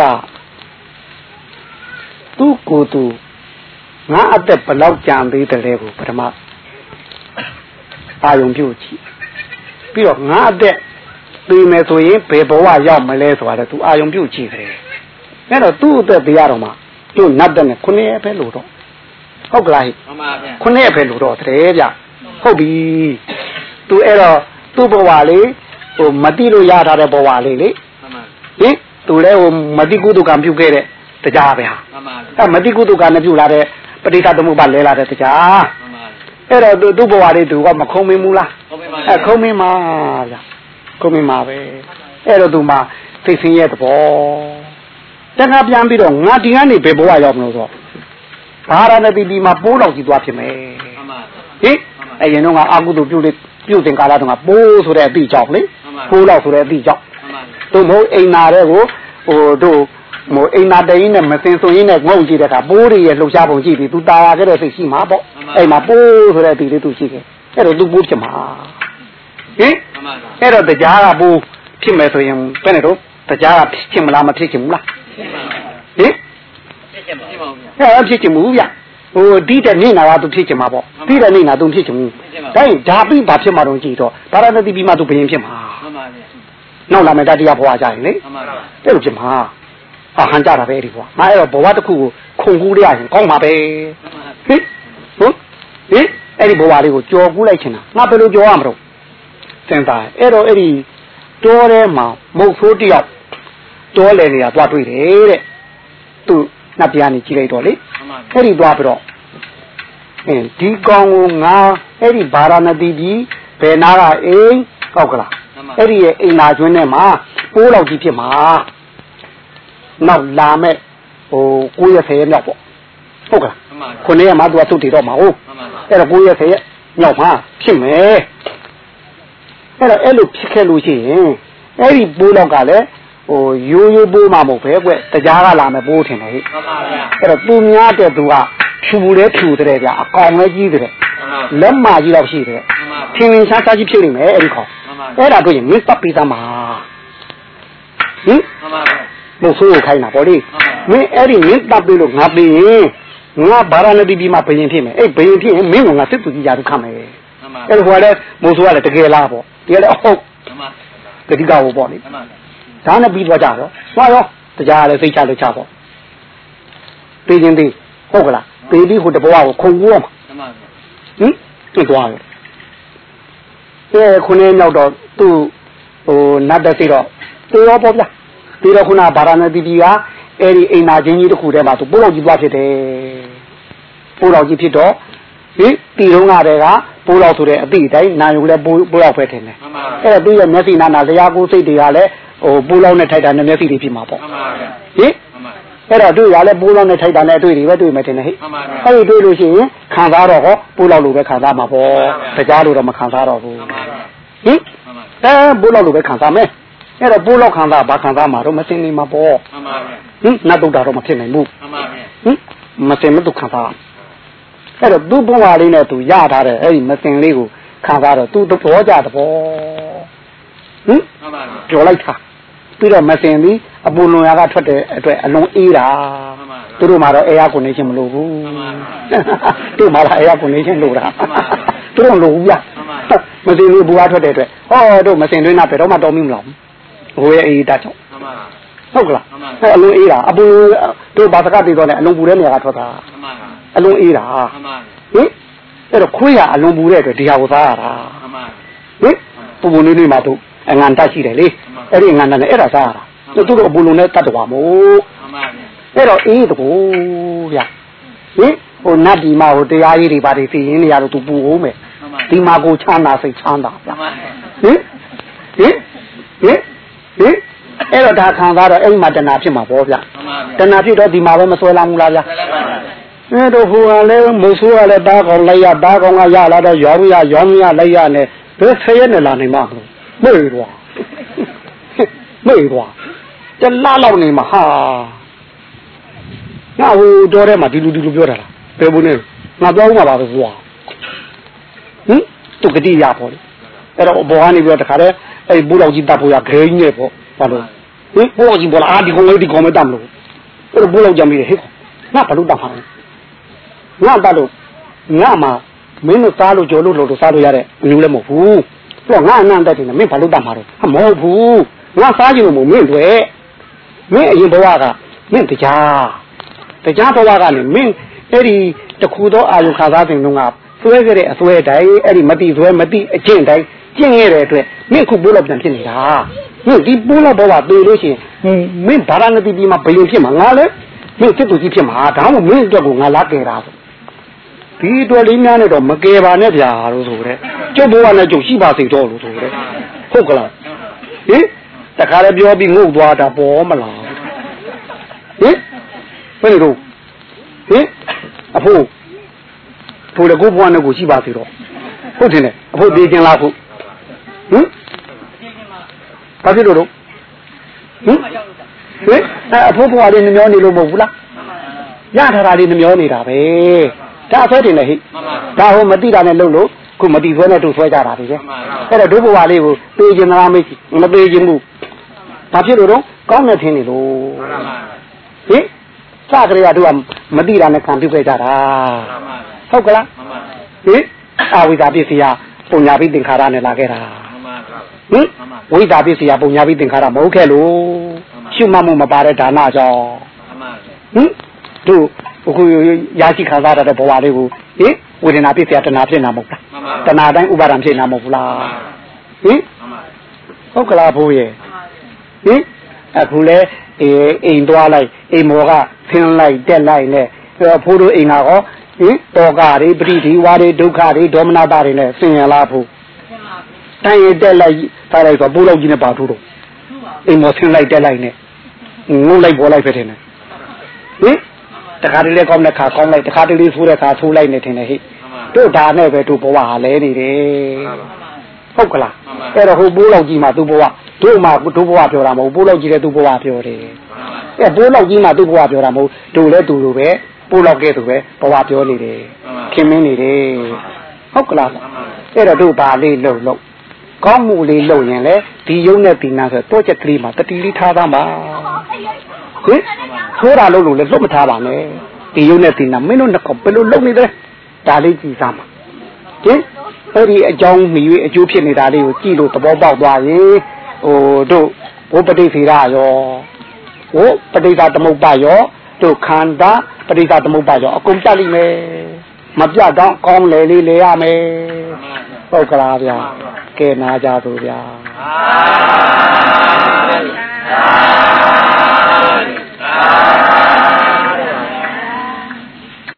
သူ့ကိုယ်သူငါအသက်ဘယ်လောက်ကြံသေးတယ်လဲကိုပထမအာယုံပြုတ်ကြည့်ပြီးတော့ငါအသက်ပြီးမယ်ဆိုရင်ဘယ်ဘဝရောက်မလဲဆိုတာလည်းသူအာယုံပြုတ်ကြည့်တယ်အဲ့တော့သူ့အသက်တရားတော်မှာသူ့နတ်တဲ့နဲ့ခုနှစ်ရက်ပဲလို့တော့ဟုတ်ကလားဟိမှန်ပါဗျာခုနှစ်ရက်ပဲလို့တော့တဲ့ဗျဟုတ်ပြီသူအဲ့တော့သူ့ဘဝလေးဟိုမတိလို့ရထားတဲ့ဘဝလေးလေမှန်ပါဟင်သူလည်းဟိုမတိကုသကံပြုခဲ့တဲ့တရားပဲဟာမှန်ပါအဲ့မတိကုသကံနဲ့ပြုလာတဲ့ပဋိသသမုပ္ပါလဲလာတဲ့တရားမှန်ပါအဲ့တော့သူသူ့ဘဝလေးသူကမခုံမင်းဘူးလားခုံမင်းပါအဲ့ခုံမင်းပါဗျာခုံမင်းပါပဲအဲ့တော့သူမှသိစင်းရဲ့သဘောတခါပြန်ပြီးတော့ငါဒီကနေဘယ်ဘဝရောက်မလို့ဆိုဘာရဏတိဒီမှာပိုးလောက်ကြီးသွားဖြစ်မယ်မှန်ပါဟင်အဲ့ရင်တော့အာကုသိုလ်ပြုတဲ့ပြုစဉ်ကာလတုန်းကပိုးဆိုတဲ့အတိကြောက်လေပိုးလောက်ဆိုတဲ့အတိကြောက်မှန်ပါတို့မဟုတ်အိမ်နာတဲ့ကိုဟိုတို့ဟိုအိမ်နာတရင်နဲ့မစင်ဆိုရင်နဲ့ငုံကြည့်တဲ့အခါပိုးတွေရဲ့လှုပ်ရှားပုံကြည့်ပြီးသူတာရခဲ့တဲ့စိတ်ရှိမှာပေါ့အဲ့မှာပိုးဆိုတဲ့အတိလေးသူရှိခဲ့အဲ့တော့သူပိုးဖြစ်မှာဟင်အဲ့တော့တရားကပိုးဖြစ်မယ်ဆိုရင်ဘယ်နဲ့တော့တရားကဖြစ်ချင်မလားမဖြစ်ချင်ဘူးလားဟင်ဖြစ်ချင်ပါဘူးအဲ့ဖြစ်ချင်ဘူးဗျဟိုဒီတဲ့နေနာကသူဖြစ်ချင်မှာပေါ့ဒီတဲ့နေနာသူဖြစ်ချင်ဘူးဒါရင်ဒါပြီးဘာဖြစ်မှာတော့ကြည့်တော့ဒါရဏတိပြီးမှသူဘယင်ဖြစ်မှာမှန်ပါဗျနောက်လာမယ်တတရားဘဝကြရင်လေမှန်ပါဗျအဲ့လိုဖြစ်မှာဟာဟန်ကြတာပဲဒီဘဝငါအဲ့တော့ဘဝတစ်ခုကိုခုန်ကူးရရင်ကောင်းမှာပဲဟင်ဟုတ်ဟင်အဲ့ဒီဘဝလေးကိုကြော်ကူးလိုက်ချင်တာငါဘယ်လိုကြော်ရမလို့စင်တာအဲ့တော့အဲ့ဒီတောထဲမှာမုတ်ဆိုးတယောက်တောလေနေတာသွားတွေ့တယ်တဲ့သူနှစ်ပြားနေကြည့်လိုက်တော့လေအဲ့ဒီသွားပြီးတော့အင်းဒီကောင်ကိုငါအဲ့ဒီဗာရာဏသီကြီးဘယ်နာကအိမ်ကောက်ကလားအဲ့ဒီရဲ့အိမ်နာကျွန်းထဲမှာပိုးလောက်ကြီးဖြစ်မှာနောက်လာမဲ့ဟိုကိုးရက်ဆယ်ရက်မြောက်ပေါ့ဟုတ်ကလားခုနှစ်ရက်မှသူကသုတ်တည်တော့မှာဟုတ်အဲ့တော့ကိုးရက်ဆယ်ရက်မြောက်မှာဖြစ်မယ်အဲ့တော့အဲ့လိုဖြစ်ခဲ့လို့ရှိရင်အဲ့ဒီပိုးလောက်ကလည်းဟိုရိုးရိုးပိုးမှမဟုတ်ပဲကွတရားကလာမယ်ပိုးထင်တယ်ဟိမှန်ပါဗျာအဲ့တော့သူများတဲ့သူကဖြူလဲဖြူတဲ့ဗျာအကောင်လဲကြီးတဲ့လက်မကြီးတော့ရှိတယ်ထင်းထင်းရှားရှားကြီးဖြစ်နေမယ်အဲ့ဒီကောင်အဲ့ဒါတို့ရင်မင်းတပ်ပြီးသားမှာဟင်မှန်ပါဗျာလို့ဆိုခိုင်းတာပေါ့လေမင်းအဲ့ဒီမင်းတပ်ပြီးလို့ငါပြီးရင်ငါဗာရာဏသီပြည်မှာဘယင်ဖြစ်မယ်အဲ့ဘယင်ဖြစ်ရင်မင်းကငါစစ်သူကြီးရာသူခတ်မယ်အဲ့ဒါဟိုကလည်းမိုးဆိုးကလည်းတကယ်လားပေါ့ဒီကလည်းအဟုတ်မှန်ပါတတိကဟိုပေါ့လေဒါနဲ့ပြီးသွားကြတော့သွားရောတရားလည်းစိတ်ချလည်းချပေါ့ပြီးချင်းသေးဟုတ်ကလားပြီးပြီးဟိုတဘဝကိုခုံကူးအောင်မှန်ပါဟင်တွေ့သွားရောအဲခုနေရောက်တော့သူ့ဟိုနတ်တက်စီတော့တေရောပေါ့ဗျာပြီးတော့ခုနဗာရာဏသီပြည်ကအဲ့ဒီအိမ်နာချင်းကြီးတစ်ခုထဲမှာသူပိုးလောက်ကြီးသွားဖြစ်တယ်ပိုးလောက်ကြီးဖြစ်တော့ဒီတီတုံးကတည်းကပိုးလောက်ဆိုတဲ့အတိအတိုင်းနာယုလည်းပိုးပိုးလောက်ပဲထင်တယ်အဲ့တော့သူ့ရဲ့မျက်စိနာနာလျာကိုစိတ်တွေကလည်းဟိုပိုးလောက်နဲ့ထိုက်တာနဲ့မျက်စိတွေဖြစ်မှာပေါ့ဟင်အဲ့တော့တွေ့ရလဲပိုးလောက်နဲ့ထိုက်တာနဲ့အတွေ့တွေပဲတွေ့မယ်ထင်တယ်ဟဲ့အဲ့ဒီတွေ့လို့ရှိရင်ခံစားတော့ဟောပိုးလောက်လိုပဲခံစားမှာပေါ့တရားလိုတော့မခံစားတော့ဘူးဟင်အဲပိုးလောက်လိုပဲခံစားမယ်အဲ့တော့ပိုးလောက်ခံစားဘာခံစားမှာတော့မသိနေမှာပေါ့ဟင်နတ်တုတ်တာတော့မဖြစ်နိုင်ဘူးဟင်မသိမတုခံစားအဲ့တော့သူ့ဘဝလေးနဲ့သူရထားတဲ့အဲ့ဒီမစင်လေးကိုခံစားတော့သူသဘောကြသဘောဟင်ပြောလိုက်တာပြီးတော့မစင်ပြီးအပူလွန်ရာကထွက်တဲ့အတွက်အလုံးအေးတာသူတို့မှာတော့ air condition မလိုဘူးသူ့မှာတော့ air condition လိုတာသူတို့လိုဘူးလားမစင်ပြီးဘူအားထွက်တဲ့အတွက်ဟောတို့မစင်တွင်းနာပဲတော့မှတော်မိမလားဟိုရဲ့အေးတာကြောင့်ဟုတ်ကလားဟဲ့အလုံးအေးတာအပူတို့ဘာစကားသိတော့လဲအလုံးပူတဲ့နေရာကထွက်တာအလုံးအေးတာဟင်အဲ့တော့ခွေးရအလုံးပူတဲ့အတွက်ဒီဟာကိုစားရတာဟင်ပူပူနေနေမှတို့အငံတက်ရှိတယ်လေအဲ့ဒီအငံတက်နဲ့အဲ့ဒါစားရတာသူတို့အပူလုံးနဲ့တတ်တော်မို့အဲ့တော့အေးတကူဗျာဟင်ဟိုနတ်ဒီမှာဟိုတရားကြီးတွေပါတွေသိရင်နေရာတော့သူပူအောင်မယ်ဒီမှာကိုချမ်းသာစိတ်ချမ်းသာဗျာဟင်ဟင်ဟင်ဟင်အဲ့တော့ဒါခံစားတော့အဲ့ဒီမှာတဏှာဖြစ်မှာပေါ့ဗျာတဏှာဖြစ်တော့ဒီမှာပဲမဆွဲလာဘူးလားဗျာအဲ့တော့ဟိုကလည်းမဆိုးရလဲတားကောင်လိုက်ရတားကောင်ကရလာတော့ရောင်းရရောင်းရလိုက်ရနဲ့ဘယ်ဆယ်ရက်နဲ့လာနေမှာမလို့မေ့သွားမေ့သွားတလားလောက်နေမှာဟာငါဟိုတော်ထဲမှာဒီလူဒီလူပြောတာလားဘယ်ဘူးနေငါပြောဦးမှာပါပဲကွာဟင်သူကတိရပေါ့လေအဲ့တော့ဘောကနေပြီးတော့တခါတည်းအဲ့ဘူးလောက်ကြီးတပ်ဖို့ရဂိမ်းနေပေါ့ဘာလို့ဟင်ဘောကြီးဘောလားအာဒီကောင်လေးဒီကောင်မတတ်မလို့အဲ့တော့ဘူးလောက်ကြမိတယ်ဟဲ့ငါဘာလို့တတ်မှာလဲငါတတ်လို့ငါမှမင်းတို့စားလို့ကြော်လို့လို့စားလို့ရတဲ့အမျိုးလည်းမဟုတ်ဘူးတော့ငါအနန္တတည်းနဲ့မင်းဘာလို့တတ်မှာလဲမဟုတ်ဘူးငါစားကြည့်လို့မမင်းတွေမင်းအရင်ဘဝကမင်းတရားတရားဘဝကနေမင်းအဲ့ဒီတခုသောအာယုခါသားတင်တော့ကဆွဲကြတဲ့အဆွဲတိုင်းအဲ့ဒီမတိဆွဲမတိအကျင့်တိုင်းကျင့်ရတဲ့အတွက်မင်းခုပိုးလောက်ပြန်ဖြစ်နေတာမင်းဒီပိုးလောက်ဘဝပေလို့ရှိရင်မင်းဘာသာနတိပြီးမှဘယ်လိုဖြစ်မှာငါလဲမင်းစစ်သူကြီးဖြစ်မှာဒါမှမဟုတ်မင်းအတွက်ကိုငါလာကြတာဆိုဒီအတွက်လေးများနဲ့တော့မကယ်ပါနဲ့ဗျာလို့ဆိုတဲ့ကျုပ်ဘဝနဲ့ကျုပ်ရှိပါစေတော့လို့ဆိုတဲ့ဟုတ်ကလားဟင်တခါလည်းပြောပြီးငုတ်သွားတာပေါ်မလားဟင်ဘယ်လိုဟင်အဖိုးဖိုးလည်းကိုဘဝနဲ့ကိုရှိပါစေတော့ဟုတ်တယ်လေအဖိုးပြေးခြင်းလားဖို့ဟင်ဘာဖြစ်လို့တော့ဟင်ဟင်အဖိုးဘဝလေးနှမျောနေလို့မဟုတ်ဘူးလားရထားတာလေးနှမျောနေတာပဲဒါဆွဲတင်လေဟိဒါဟိုမတိတာနဲ့လုပ်လို့ခုမတိဆွဲနဲ့တို့ဆွဲကြတာဒီပဲအဲ့တော့ဒုဘဝလေးကိုပြေးခြင်းလားမေးကြည့်မပြေးခြင်းဘူးဘာဖြစ်လို့တော့ကောင်းနေထင်းနေလို့ဟင်စကရေကတို့ကမတိတာနဲ့ခံပြုခဲ့ကြတာဟုတ်ကလားဟင်အဝိဇ္ဇာပစ္စယပုံညာပိသင်္ခါရနဲ့လာခဲ့တာဟင်ဝိဇ္ဇာပစ္စယပုံညာပိသင်္ခါရမဟုတ်ခဲ့လို့ရှုမှတ်မှုမပါတဲ့ဒါနကြောင့်ဟင်တို့အခုရာရှိခံစားရတဲ့ဘဝလေးကိုဟင်ဝေဒနာပစ္စယတဏှာဖြစ်နေမှာမဟုတ်လားတဏှာတိုင်းဥပါဒံဖြစ်နေမှာမဟုတ်လားဟင်ဟုတ်ကလားဘိုးရဲ့ဟင်အခုလဲအေးအိမ်သွားလိုက်အိမ်မောကဆင်းလိုက်တက်လိုက်နဲ့ဖိုးတို့အိမ်ကတော့ဟင်တောကတွေပရိဒီဝါတွေဒုက္ခတွေဒေါမနတာတွေနဲ့ဆင်ရလားဖို့တိုင်းရတက်လိုက်ထားလိုက်ဆိုပိုးလောက်ကြီးနဲ့ပါထိုးတော့အိမ်မောဆင်းလိုက်တက်လိုက်နဲ့ငုံလိုက်ပေါ်လိုက်ပဲထင်တယ်ဟင်တခါတလေကောင်းတဲ့ခါကောင်းလိုက်တခါတလေဆိုးတဲ့ခါဆိုးလိုက်နေထင်တယ်ဟိတို့ဒါနဲ့ပဲတို့ဘဝဟာလဲနေတယ်ဟုတ်ကလားအဲ့တော့ဟိုပိုးလောက်ကြီးမှသူ့ဘဝတို့မှတို့ဘဝပြောတာမဟုတ်ပိုးလောက်ကြီးတဲ့သူ့ဘဝပြောတယ်အဲပိုးလောက်ကြီးမှသူ့ဘဝပြောတာမဟုတ်တို့လည်းသူလိုပဲပိုးလောက်ကဲသူပဲဘဝပြောနေတယ်ခင်မင်းနေတယ်ဟုတ်ကလားအဲ့တော့တို့ဘာလေးလုံလုံကောင်းမှုလေးလုံရင်လေဒီယုံနဲ့ဒီနာဆိုတော့ချက်ကလေးမှာတတိလေးထားသားမှာဟင်ဆိုးတာလို့လို့လည်းလွတ်မထားပါနဲ့ဒီယုံနဲ့ဒီနာမင်းတို့နှစ်ခေါက်ဘယ်လိုလုပ်နေလဲဒါလေးကြည့်စားမှာဟင်အဲ့ဒီအကြောင်းမြည်အကျိုးဖြစ်နေတာလေးကိုကြည့်လို့သဘောပေါက်သွားရင်ဟိုတို့ဘုပတိသေရရောဟိုပဋိသသမုပ္ပါရောတို့ခန္ဓာပဋိသသမုပ္ပါရောအကုန်ပြတ်လိမ့်မယ်မပြတ်တော့ကောင်းလေလေးလေရမယ်ဟုတ်ကလားဗျာကဲနာကြသူဗျာ